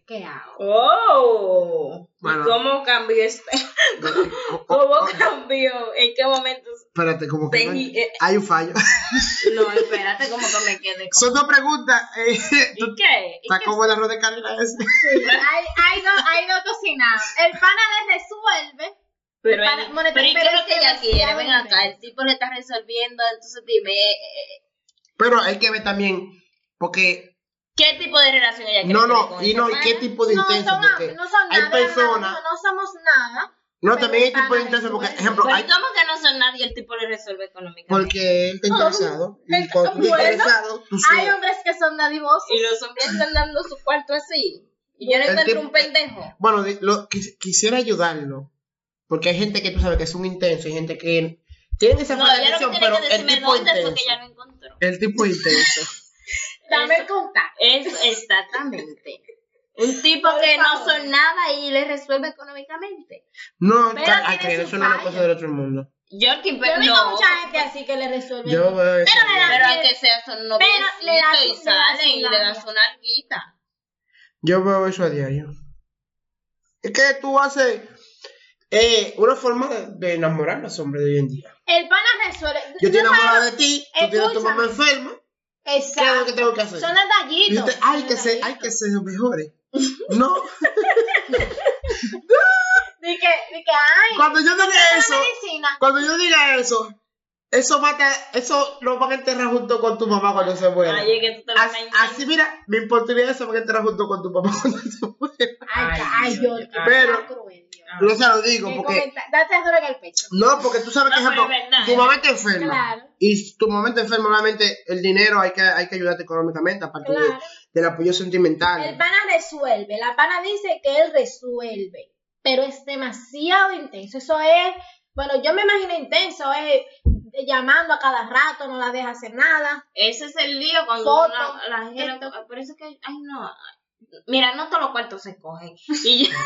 resuelve, ¿qué hago? Oh, Bueno. ¿cómo cambió este? ¿Cómo cambió? ¿En qué momento? Espérate, como que no, Sí, eh. hay un fallo. No, espérate, como que me quedé con... Son dos preguntas. Eh, ¿Y qué? ¿Y está qué? como el arroz de carne ese. Sí, hay, hay, dos, hay dos cocinados. El pana le resuelve. Pero, Para- él- moneta- pero ¿y qué pero es lo es que ella quiere? demasiado Ven acá, nivel. el tipo le está resolviendo, entonces dime, eh, Pero hay que ver también, porque ¿qué tipo de relación ella quiere no, tener no, con y ese no, y pana? qué tipo de No intenso, son, porque no son hay nada, personas, no, no somos nada. no, pero también hay el pana tipo de intenso, porque, resuelve. ejemplo, Pero hay, ¿cómo que no son nadie el tipo le resuelve económicamente? porque él está interesado, y Él- cuando tú estás bueno, interesado, tú Hay sabes. hombres que son dadivosos. Y los hombres están dando su cuarto así. Y yo no El encuentro tipo- un pendejo. Bueno, de- lo, quis- quisiera ayudarlo, porque hay gente que tú sabes que es un intenso, hay gente que tienen esa No, falta de ella lo que atención, tiene pero que el decirme tipo dónde fue que intenso, ella lo encontró. el tipo intenso. Dame Eso- el contacto. Eso, exactamente. Un tipo Por que no favor. son nada y le resuelve económicamente. No, Pero ca- a tiene creer, su eso no es una fallo. cosa del otro mundo. Yo que Yo he visto no, mucha gente así que le resuelve. Yo veo eso. Pero le da- pero aunque sea son noviecitos le da su- y le da su salen y le dan labia. su narguita. Yo veo eso a diario. Es que tú haces eh, una forma de, de enamorar a los hombres de hoy en día. El pana resuelve. Yo estoy ¿No sabes enamorada lo- de ti, tú tienes a tu mamá Escúchame. enferma. ¿Qué es lo Exacto. que tengo que hacer? Son Y detallitos. usted, hay son que ser, hay detallitos. que ser los mejores. No, Di que, di que, ay, cuando yo diga la eso, medicina. cuando yo diga eso, eso mata, eso lo van a enterrar junto con tu mamá cuando se muera. Ay, es que tú te lo Así, estás así, mira, me importaría eso van a enterrar junto con tu papá cuando se muera. Ay, Ay, ay, Dios, yo, ay. Pero- cruel, Dios. No se lo digo Qué porque, comenta- Date duro en el pecho. no, porque tú sabes que, No, pero ejemplo, es verdad, tu es mamá está enferma. Claro, Y tu mamá está enferma, obviamente el dinero hay que, hay que ayudarte económicamente, aparte de- claro. del apoyo sentimental. El pana resuelve. La pana dice que él resuelve. Pero es demasiado intenso. Eso es, bueno, yo me imagino intenso, es llamando a cada rato, no la deja hacer nada. Ese es el lío cuando Foto, una- la gente lo- esto. por eso es que, ay no, mira, no todos los cuartos se cogen. Y ya-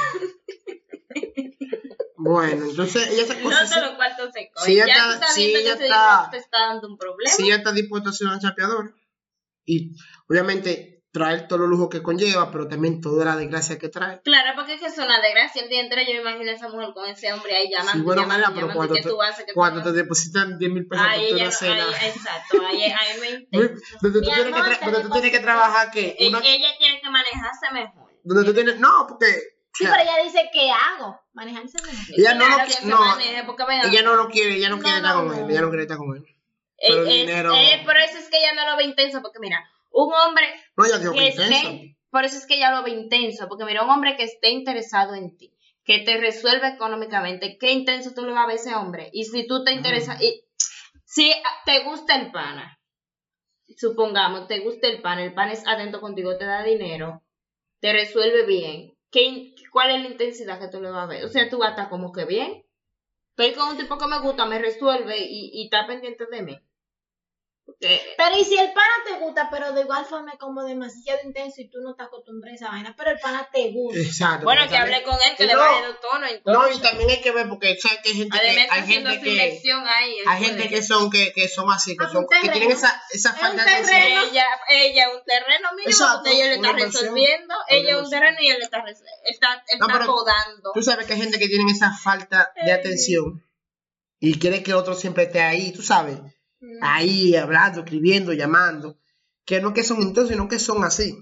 Bueno, entonces ella se no cosa todos los cuartos se cogen. Si ella ya está- tú estás si viendo ella que ese está- dinero te está dando un problema. si ella está dispuesta a ser una chapeadora y obviamente traer todos los lujos que conlleva, pero también toda la desgracia que trae. Claro, porque es que es una desgracia. El día entero yo me imagino a esa mujer con ese hombre ahí llamando, Sí, bueno, llamando, mira, pero llamando, cuando ¿qué te- tú haces? ¿Qué tú Cuando te haces? depositan diez mil pesos Ay, por tu ella, una cena, ay, exacto, ahí, ahí me intenso. donde tú Mi tienes que, amor, tra- te donde tú tienes que deposito. trabajar, que Ella, una, ella tiene que manejarse mejor. donde tú tienes, no, porque Sí, o sea, pero ella dice, ¿qué hago? Manejarse mejor. ella no Claro lo que qui- se no, maneje, porque ven ella acá. no lo quiere, ella no, No, quiere no, estar con no. él, ella no quiere estar con él. Eh, Pero el eh, dinero, eh, por eso es que ella no lo ve intenso, porque mira, un hombre no, ella dijo que que intenso. esté, por eso es que ella lo ve intenso, porque mira, un hombre que esté interesado en ti, que te resuelve económicamente, qué intenso tú le vas a ver a ese hombre. Y si tú te interesas, y si te gusta el pana, supongamos, te gusta el pana, el pana es atento contigo, te da dinero, te resuelve bien, ¿qué, ¿cuál es la intensidad que tú le vas a ver? O sea, tú vas a estar como que bien. Estoy con un tipo que me gusta, me resuelve y, y está pendiente de mí. Porque Pero y si el pana te gusta, pero de igual forma es como demasiado intenso y tú no te acostumbras a esa vaina, pero el pana te gusta. Exacto. bueno, porque que también- hable con él, que le No, baje de tono. No, Entonces, y también hay que ver, porque sabes que hay gente que, además está hay haciendo gente su que, inversión ahí. él hay puede. gente que son, que, que son así, que Ah, son, un que terreno. tienen esa, esa Es falta un de atención. terreno. Ella, ella un terreno mínimo, Exacto, donde ella le una está inversión. resolviendo. Una Ella un inversión. terreno y él le está, res- él está, él No, está pero podando. Tú sabes que hay gente que tienen esa falta de Ey. atención y quiere que el otro siempre esté ahí, tú sabes, Mm. ahí hablando, escribiendo, llamando, que no que son intensos, sino que son así.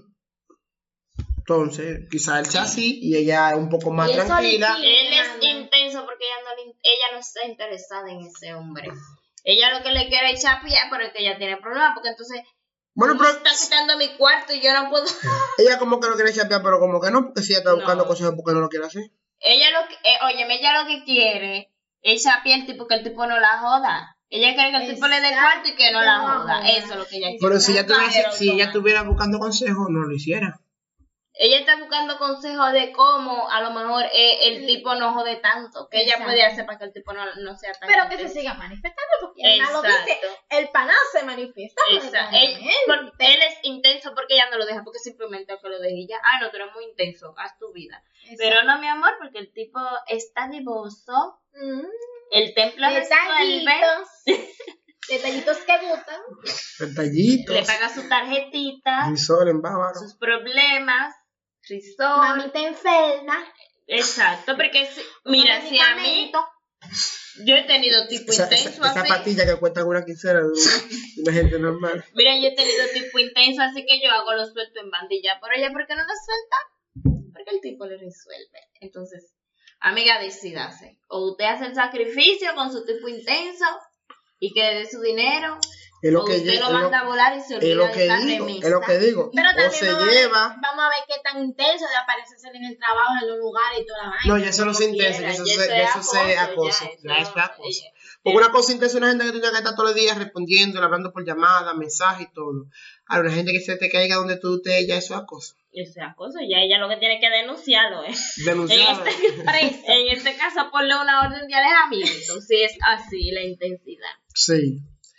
Entonces, quizá él sea así y ella es un poco más Y eso tranquila. le- Él es Anda. intenso porque ella no, le, ella no está interesada en ese hombre. Ella lo que le quiere es chapear, pero es que ella tiene problemas, porque entonces Bueno, me pero está quitando mi cuarto y yo no puedo. ella como que no quiere chapear, pero como que no, porque si ella está No. buscando consejos porque no lo quiere hacer. Ella lo que, eh, óyeme, ella lo que quiere es chapear al tipo, que el tipo no la joda. Ella quiere que el tipo le dé Exacto, cuarto y que no la que no la joda. joda. Eso es lo que ella quiere. Pero si ella, Un tuviera, cajero si ella automático. estuviera buscando consejos, no lo hiciera. Ella está buscando consejos de cómo a lo mejor eh, el tipo no jode tanto, que ella Exacto. puede hacer para que el tipo no, no sea tan Pero que se intenso. siga manifestando, porque ella lo dice, Exacto. el pana se manifiesta. Exacto. Él, porque él es intenso porque ella no lo deja, porque simplemente que lo deje y ya. Ah, no, tú eres muy intenso, haz tu vida. Pero no, mi amor, porque el tipo está divoso, Mm, el templo resuelve, detallitos, detallitos que gustan. Detallitos. le paga su tarjetita, Mi sol en bávaro. sus problemas, risol. Mamita enferma. Exacto, porque si, mira, si a mí, yo he tenido tipo esa, intenso esa, esa así. patilla que cuesta una quincena de una gente normal. Mira, yo he tenido tipo intenso, así que yo hago lo suelto en bandilla. Pero ella, ¿por qué no lo suelta? Porque el tipo le resuelve. Entonces, amiga, decídase. O usted hace el sacrificio con su tipo intenso y que le dé su dinero. Es lo o que usted yo, lo es manda lo, a volar y se es olvida lo de que esa digo, remesa. es lo que digo. Pero O también se vamos, lleva. a ver, vamos a ver qué tan intenso de aparecerse en el trabajo, en los lugares y toda la vaina. No, ya eso no es Como intenso, quiera, ya eso ya se- eso ya es eso se acoso, acoso. ya, Ya eso- eso es acoso. ella- Porque una cosa intensa es una gente que tú tienes que estar todos los días respondiendo, hablando por llamada, mensaje y todo. Ahora, una gente que se te caiga donde tú estés, ya eso es acoso. Eso es acoso, ya ella lo que tiene que denunciarlo es. Denunciar. En este, en este caso, ponle una orden de alejamiento, si es así la intensidad. Sí.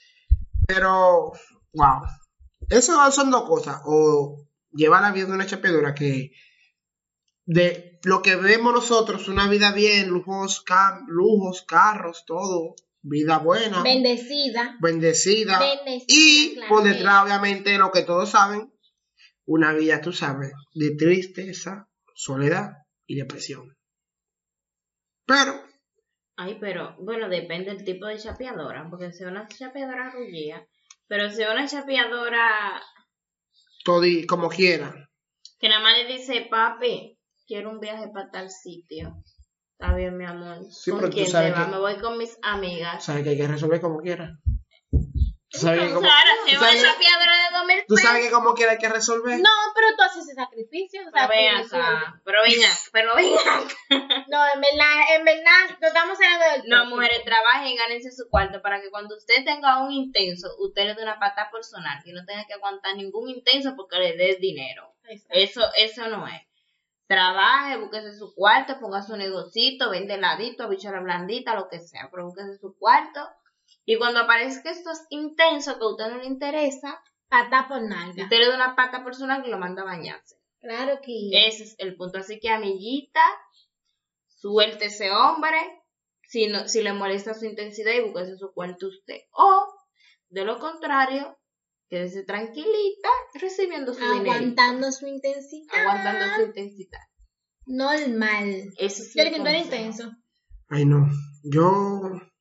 Pero, wow. Eso son dos cosas. O llevar la vida de una chapeadora que de lo que vemos nosotros, una vida bien, lujos, cam- lujos, carros, todo, vida buena, Bendecida. bendecida. Bendecida, Y claro por que detrás, obviamente, lo que todos saben, una vida, tú sabes, de tristeza, soledad y depresión. Pero, Ay, pero, bueno, depende del tipo de chapeadora, porque si es una chapeadora rullía, pero si es una chapeadora todo y- como quiera. que nada más le dice, papi, quiero un viaje para tal sitio. Está bien, mi amor. Sí, ¿Con pero tú quién te sabes vas? que- Me voy con mis amigas. Sabes que hay que resolver como quiera. Tú sabes que No, como, claro, si tú es una sabes que- chapeadora de dos mil tú pesos. sabes que como quiera hay que resolver. No, pero tú haces ese sacrificio. O sea, Pero ven tú resuelves. acá, pero venga, pero venga. No, en verdad, en verdad, no estamos hablando del No, tópico. mujeres, trabajen y gánense su cuarto para que cuando usted tenga un intenso, usted le dé una pata personal, que no tenga que aguantar ningún intenso porque le des dinero. Exacto. Eso, eso no es. Trabaje, búsquese su cuarto, ponga su negocito, vende heladito, bichola blandita, lo que sea, pero búsquese su cuarto. Y cuando aparezca estos intensos que a usted no le interesa, Patá por nalga. usted le da una pata personal que lo manda a bañarse. Claro que. Ese es el punto. Así que, amiguita, suelte ese hombre si, no, si le molesta su intensidad y búsquese su cuarto usted. O, de lo contrario, quédese tranquilita recibiendo su dinero. Aguantando su intensidad. Aguantando su intensidad. Normal. Eso es Yo mi le que tú eres consejo. intenso. Ay, no. Yo.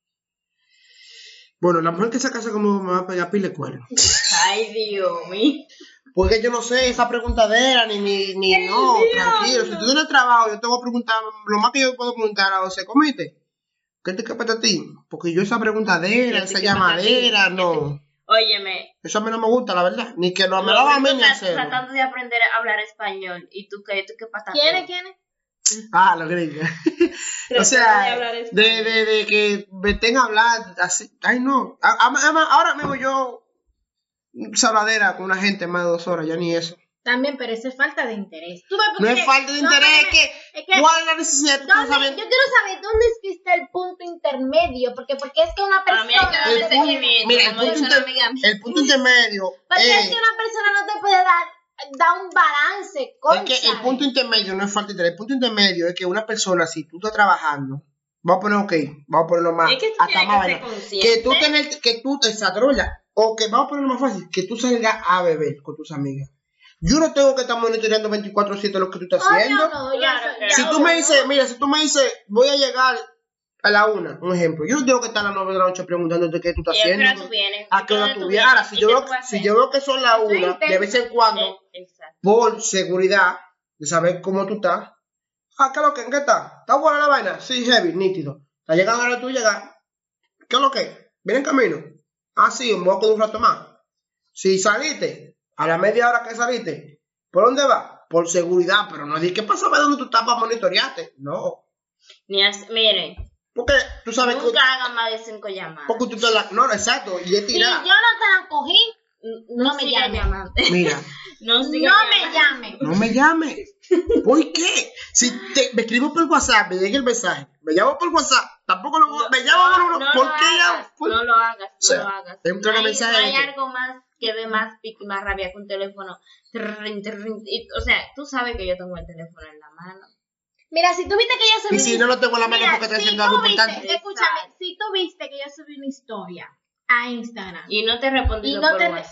Bueno, la mujer que se casa como me va a pegar pile cuerno. Ay, Dios mío. Porque yo no sé esa preguntadera, ni, ni, ni no, tranquilo. Si tú tienes trabajo, yo te voy a preguntar, lo más que yo puedo preguntar a José, comiste. ¿Qué te capeta a ti? Porque yo esa preguntadera, ¿Qué te esa capeta a ti? llamadera, ¿Qué te- no. Óyeme, Eso a mí no me gusta, la verdad. Ni que lo me lo lo haga a mí único ni que hacerlo. tratando de aprender a hablar español. ¿Y tú qué? ¿Tú qué patas? ¿Quién es? ¿Quién es? Ah, la gringa. O sea, de, de, de que me estén a hablar así. Ay, no. A- a- a- Ahora mismo yo, sabladera con una gente más de dos horas, ya ni eso. También, pero eso es falta de interés. ¿Tú ves por No qué? es falta de No, interés, es espérame, que, es que ¿cuál es la necesidad? Tú ¿dónde? sabes- Yo quiero saber dónde es que está el punto intermedio, porque porque es que una A mí hay que persona darle El no te punto- puede, seguimiento, mira, el como punto, dice una inter- amiga mía. el punto intermedio porque es es, que una persona no te puede dar, dar un balance, es concha. que el punto intermedio no es falta de interés. El punto intermedio es que una persona, si tú estás trabajando, vamos a poner ok, vamos a ponerlo más, Es que tú hasta tienes más que ser vaina. consciente. Que tú tenés, que tú, exacto, ¿verdad? O que vamos a ponerlo más fácil, que tú salgas a beber con tus amigas. Yo no tengo que estar monitoreando veinticuatro siete lo que tú estás haciendo. Obvio no, ya, Claro, so- claro. ya Si tú obvio me no. dices, mira, si tú me dices, voy a llegar a la una, un ejemplo, yo no tengo que estar a las nueve de la noche preguntándote qué tú estás ¿Y a qué hora haciendo. tú vienes? ¿A qué hora ¿Dónde tú vienes? Ahora, si ¿Y yo, qué veo, tú vas a si hacer? yo veo que son las Sí, una, te- de vez en cuando, Eh, Exacto. por seguridad, de saber cómo tú estás. Ah, ¿qué es lo que? ¿En qué estás? ¿Está buena la vaina? Sí, heavy, nítido. ¿Está llegando a la hora de tú llegar? ¿Qué es lo que? ¿Viene en camino? Ah, sí, me voy a quedar un rato más. Si saliste, a la media hora que saliste, ¿por dónde vas? Por seguridad, pero no di qué pasa, ¿de dónde tú estás para monitorearte? No. Ni as- miren, Porque tú sabes nunca que. hagan más de cinco llamadas. Porque tú te la. No, no, exacto. Y es Si yo tirar. no te la cogí, No, no me siga llames. llamando. Mira, No siga no me llamando. llames. no me llames. ¿Por qué? Si te, me escribo por WhatsApp, me llega el mensaje. Me llamo por WhatsApp. Tampoco lo No, me llamo por no, uno. no ¿Por lo qué llamo? hagas, ¿Por- no lo hagas, no sea, lo hagas. entra No un hay, mensaje no de hay que- algo más que dé más pique y más rabia que un teléfono. Trrrin, trrrin, y- o sea, tú sabes que yo tengo el teléfono en la mano. Mira, si tú viste que yo subí Y si no lo tengo en la mano Mira, porque estoy si haciendo tú algo viste- importante. Escúchame, si tú viste que yo subí una historia a Instagram Y no te he respondido Y no por te- WhatsApp.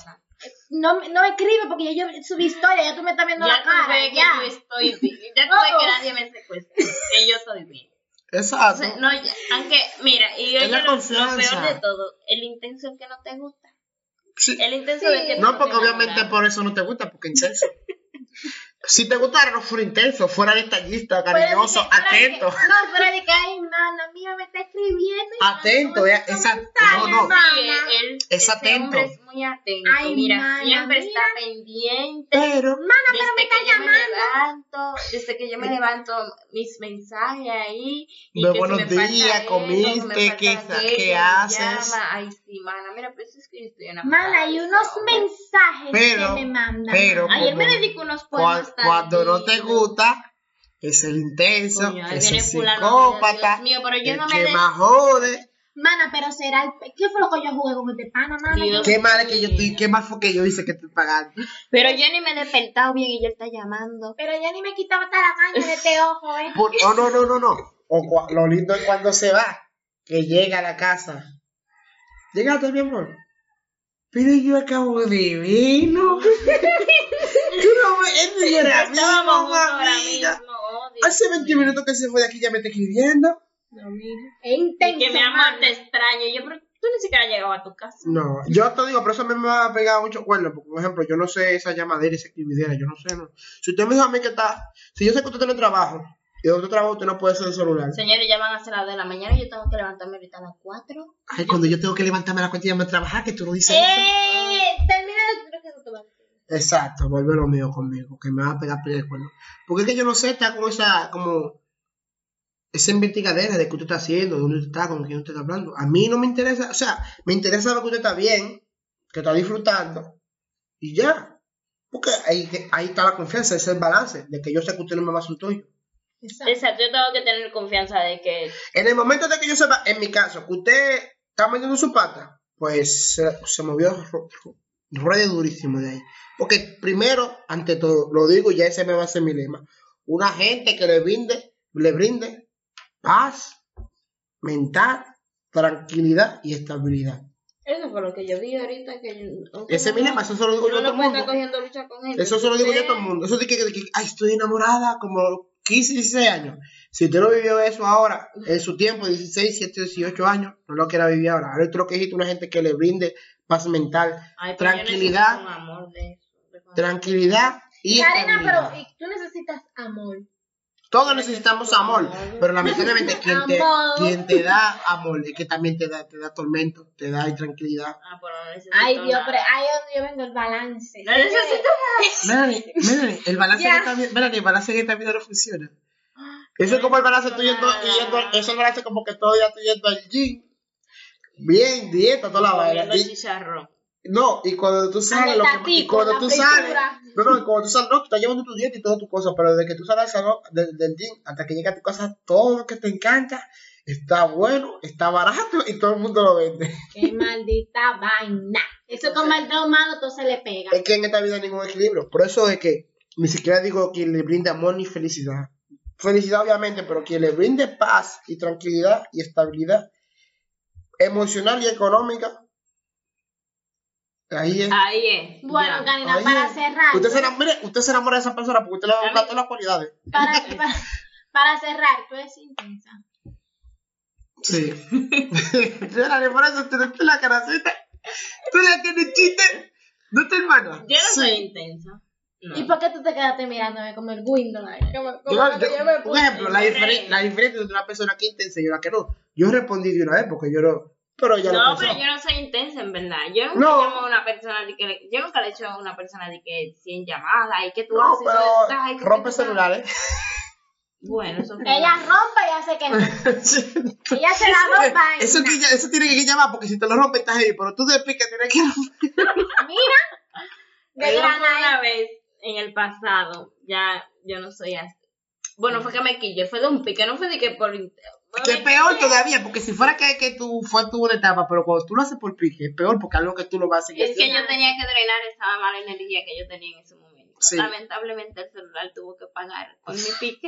no, no me escribe porque ya yo subí historia, ya tú me estás viendo Ya la tú cara. ves que Ya. yo estoy bien. Ya tú ves que nadie me secuestra. Que yo estoy bien. Exacto. O sea, no, ya- aunque, mira, y Es oye, la lo, lo confianza. peor de todo, el intenso es que no te gusta. Sí. El intenso Sí. de que tú No, porque te obviamente enamoras. por eso no te gusta, porque es intenso. Si te gustara, no fuera intenso, fuera detallista, Fuera de cariñoso, que- fuera de que- atento. No, fuera de que, ay, mana mía, me está escribiendo. y Atento, no, ya, no, exacto. mensaje, No, no. mana. Sí, él, Es ese atento. hombre es muy atento. Ay, mira, mana, siempre mira. está pendiente. Pero, Mana, pero me Desde está que yo me llamando. levanto, desde que yo me levanto, mis mensajes ahí. Y de que buenos si me falta días, esto, comiste, que me ¿qué, falta qué aquello, me haces? llama. Ay, sí, mana, mira, pero eso es que yo estoy enamorada. Mana, y de ese unos hombre. mensajes Pero- que me mandan. pero- mana. Ayer me como- dedico unos Cuan- poemas cuando no te tantitos. gusta, es el intenso, Coño, ahí es el viene fulano, psicópata, Dios mío, pero yo el no me que de- más jode. Mana, pero será el... ¿Qué fue lo que yo jugué con este pana, mana? Dios. Qué mal es que yo estoy, qué mal fue que yo hice que estoy pagando. Pero yo ni me he despertado bien y él está llamando. Pero ya ni me quitaba hasta la caña de este ojo, ¿eh? Por- oh, no, no, no, no. O cua- lo lindo es cuando se va, que llega a la casa. Llegaste, mi amor. Pero yo acabo de vino. Tú no me, él no era amigo, Estábamos juntos ahora amiga. mismo. oh, Dios Hace veinte mío. minutos que se fue de aquí, ya me está escribiendo. No, mira. Es intenso, Y que mi amor mana. te extraño. Y yo, pero tú ni siquiera has llegado a tu casa. No, yo te digo, pero eso a mí me va a pegar mucho cuerno, porque por ejemplo, yo no sé esa llamadera, esa escribidera, yo no sé, no. Si usted me dijo a mí que está, si yo sé que usted tiene trabajo, y de otro trabajo usted no puede hacer el celular. Señores, ya van a ser las de la mañana y yo tengo que levantarme ahorita a las cuatro. Ay, cuando yo tengo que levantarme a la cuenta y irme a trabajar, que tú no dices eso. Eh, termina de... Creo que no te va a decir. Exacto, vuelve lo mío conmigo, que me va a pegar pelea de cuerno. Porque es que yo no sé, está como esa, como, esa investigadera de qué usted está haciendo, de dónde usted está, con quién usted está hablando. A mí no me interesa, o sea, me interesa saber que usted está bien, que está disfrutando, y ya. Porque ahí, ahí está la confianza, ese es el balance, de que yo sé que usted no me va a hacer tuyo. Exacto. Exacto, yo tengo que tener confianza de que. En el momento de que yo sepa, en mi caso, que usted está metiendo su pata, pues se, se movió ro- ro- ruede durísimo de ahí. Porque primero, ante todo, lo digo y ya ese me va a ser mi lema, una gente que le brinde, le brinde paz mental, tranquilidad y estabilidad. Eso fue lo que yo vi ahorita. Que yo, Ese es mi lema, eso se lo digo yo Uno a todo no el puede estar mundo. cogiendo lucha con él. Eso se lo digo yo a todo el mundo. Eso de que, de que ay, estoy enamorada como quince, dieciséis años. Si usted no vivió eso ahora, en su tiempo, dieciséis, diecisiete, dieciocho años, no lo quiera vivir ahora. Ahora tú lo que dijiste, una gente que le brinde paz mental, Ay, pero yo tranquilidad, necesito un amor de eso. tranquilidad y Karina, estabilidad. pero y tú necesitas amor. Todos necesitamos amor, pero lamentablemente quien te, Amor. quien te da amor es que también te da, te da tormento, te da intranquilidad. Ah, pero no necesito Ay, Dios, nada. pero ahí es donde yo vengo el balance. No necesito Melanie, Melanie, el balance Ya. que también, Melanie, el balance que también no funciona. Eso es como el balance estoy yendo, yendo, eso es el balance como que todo ya estoy yendo al gym. Bien, dieta, toda la vaina. comiendo Y- chicharrón. No, y cuando tú sales, lo que, y tatico, cuando la tú fritura. sales, no, no, y cuando tú sales, no, tú estás llevando tu dieta y todas tus cosas, pero desde que tú sales al salón, del, del gym hasta que llega a tu casa, todo lo que te encanta está bueno, está barato y todo el mundo lo vende. Qué maldita vaina. Eso como el dedo malo, todo se le pega. Es que en esta vida hay ningún equilibrio. Por eso es que ni siquiera digo quien le brinde amor ni felicidad. Felicidad obviamente, pero quien le brinde paz y tranquilidad y estabilidad emocional y económica, ahí es. Ahí es. Bueno, ya. Karina, Ahí para es. cerrar. Usted se enamora, mire, usted se enamora de esa persona porque usted le va a A buscar mí- todas las cualidades. Para, para, para cerrar, tú eres intensa. Sí. Mira, por eso tú tú la caracita. Tú la tienes chiste. ¿No te hermano? Yo no soy intensa. No. ¿Y por qué tú te quedaste mirándome como el window? ahí? Como, como Yo- lo que yo- yo me un puse. ejemplo, la, Yo diferen- reí. la diferencia entre una persona que es intensa y una que no. Yo respondí de una vez porque yo no. Pero ya No, lo pensó. pero yo no soy intensa, en verdad. Yo nunca No. llamo a una persona de que le- yo nunca le he hecho a una persona de que cien llamadas y que tú No, haces. pero Ay, ¿qué rompe tú celulares. Bueno, eso fue. Ella rompe y hace que no. Ella se la rompa. y Eso, na- que, ya- eso tiene que llamar porque si te lo rompe estás ahí, pero tú te piques tienes que Mira. De Eso fue grana. una vez en el pasado, ya yo no soy así. Bueno, fue que me quillé, fue de un pique, no fue de que por... Que es peor todavía, porque si fuera que, que tú fue tu una etapa, pero cuando tú lo haces por pique, es peor porque algo que tú lo vas a seguir Es que haciendo. yo tenía que drenar esa mala energía que yo tenía en ese momento. Sí. Lamentablemente el celular tuvo que pagar con mi pique.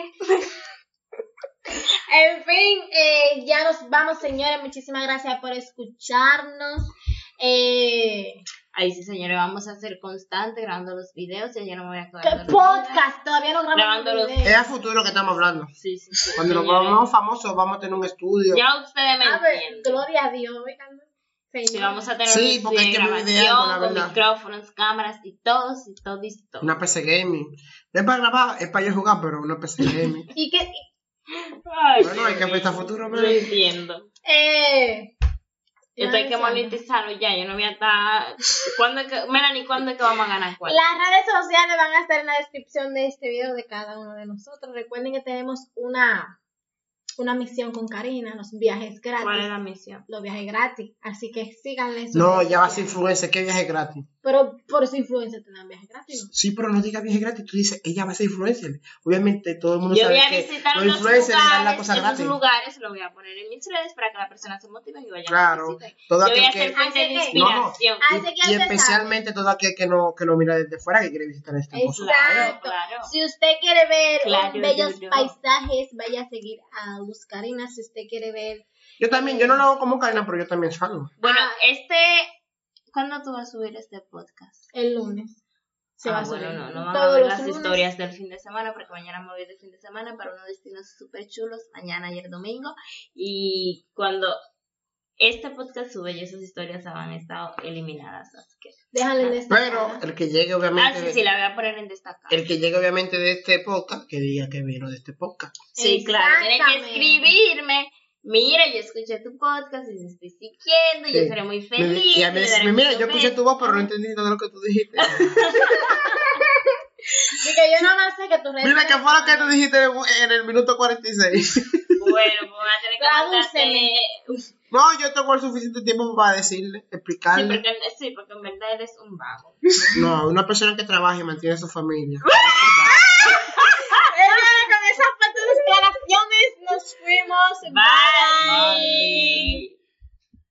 En fin, eh, ya nos vamos, señores. Muchísimas gracias por escucharnos. Eh, Ahí sí, señores, vamos a ser constantes grabando los videos y yo no me voy a quedar ¿Qué dormida. podcast? Todavía no grabamos Grabando los- videos. Es a futuro que estamos hablando. Sí, sí, sí. Cuando nos señores. volvamos famosos, vamos a tener un estudio. Ya ustedes me A ver, entienden. gloria a Dios, oigan. Sí, Señor. vamos a tener Sí, un estudio porque hay de que vivir de grabación, algo, la con verdad. micrófonos, cámaras y todo, y todo, y todo. Una P C gaming. No es para grabar, es para yo jugar, pero una P C gaming. Y que, Ay, Bueno, hay que Dios prestar mío. futuro, No ¿verdad? entiendo. eh... Esto hay que monetizarlo ya, yo no voy a estar... ¿Cuándo es que... Melanie, ¿cuándo es que vamos a ganar cuál? Las redes sociales van a estar en la descripción de este video de cada uno de nosotros. Recuerden que tenemos una, una misión con Karina, los viajes gratis. ¿Cuál es la misión? Los viajes gratis. Así que síganle. en sus No, redes ya va a ser sociales. influencer, que viaje gratis. Pero por eso influencer te dan viajes gratis, ¿no? Sí, pero no digas viaje gratis, tú dices, ella va a ser influencer. Obviamente todo el mundo Yo voy sabe a que visitar los los influencers le dan la lugares, cosa esos gratis. lugares lo voy a poner en mis redes para que las personas se motiven y vayan Claro, a visiten. todo Yo voy aquel a ser que... fuente de Así que- inspiración. No, no. Así que Y, y usted especialmente todo aquel que no, que lo mira desde fuera, que quiere visitar este Exacto. hermoso Claro, claro. Si usted quiere ver Claro, un bellos yo, yo. paisajes, vaya a seguir a Luz Karina. Si usted quiere ver Yo también, yo no lo hago como Karina, pero yo también salgo. Bueno, Ah. este... ¿Cuándo tú vas a subir este podcast? el lunes, se va Ah, a subir. bueno, no, no van a Todos ver los las lunes. historias del fin de semana porque mañana me voy de fin de semana para unos destinos súper chulos, mañana y el domingo. Y cuando este podcast sube y esas historias habrán estado eliminadas. Así que... Déjale en esta Pero cara. el que llegue, Ah, obviamente, sí, sí, la voy a poner en destacar. el que llegue, obviamente, de este podcast, que diga que vino de este podcast. Sí, claro, tienen que Exactamente. escribirme. Mira, yo escuché tu podcast y te estoy siguiendo, y yo Sí. seré muy Me- feliz. y a mí te decirme, daré mira, mucho yo escuché beso". tu voz, pero no entendí nada de lo que tú dijiste. Así que yo nada más sé que tu red. Mira, ¿qué fue lo que tú dijiste en el minuto cuarenta y seis? Bueno, pues van a tener que Tradúceme. mandarte- No, yo tengo el suficiente tiempo para decirle, Sí, explicarle. porque, sí, porque en verdad eres un vago. No, una persona que trabaja y mantiene a su familia.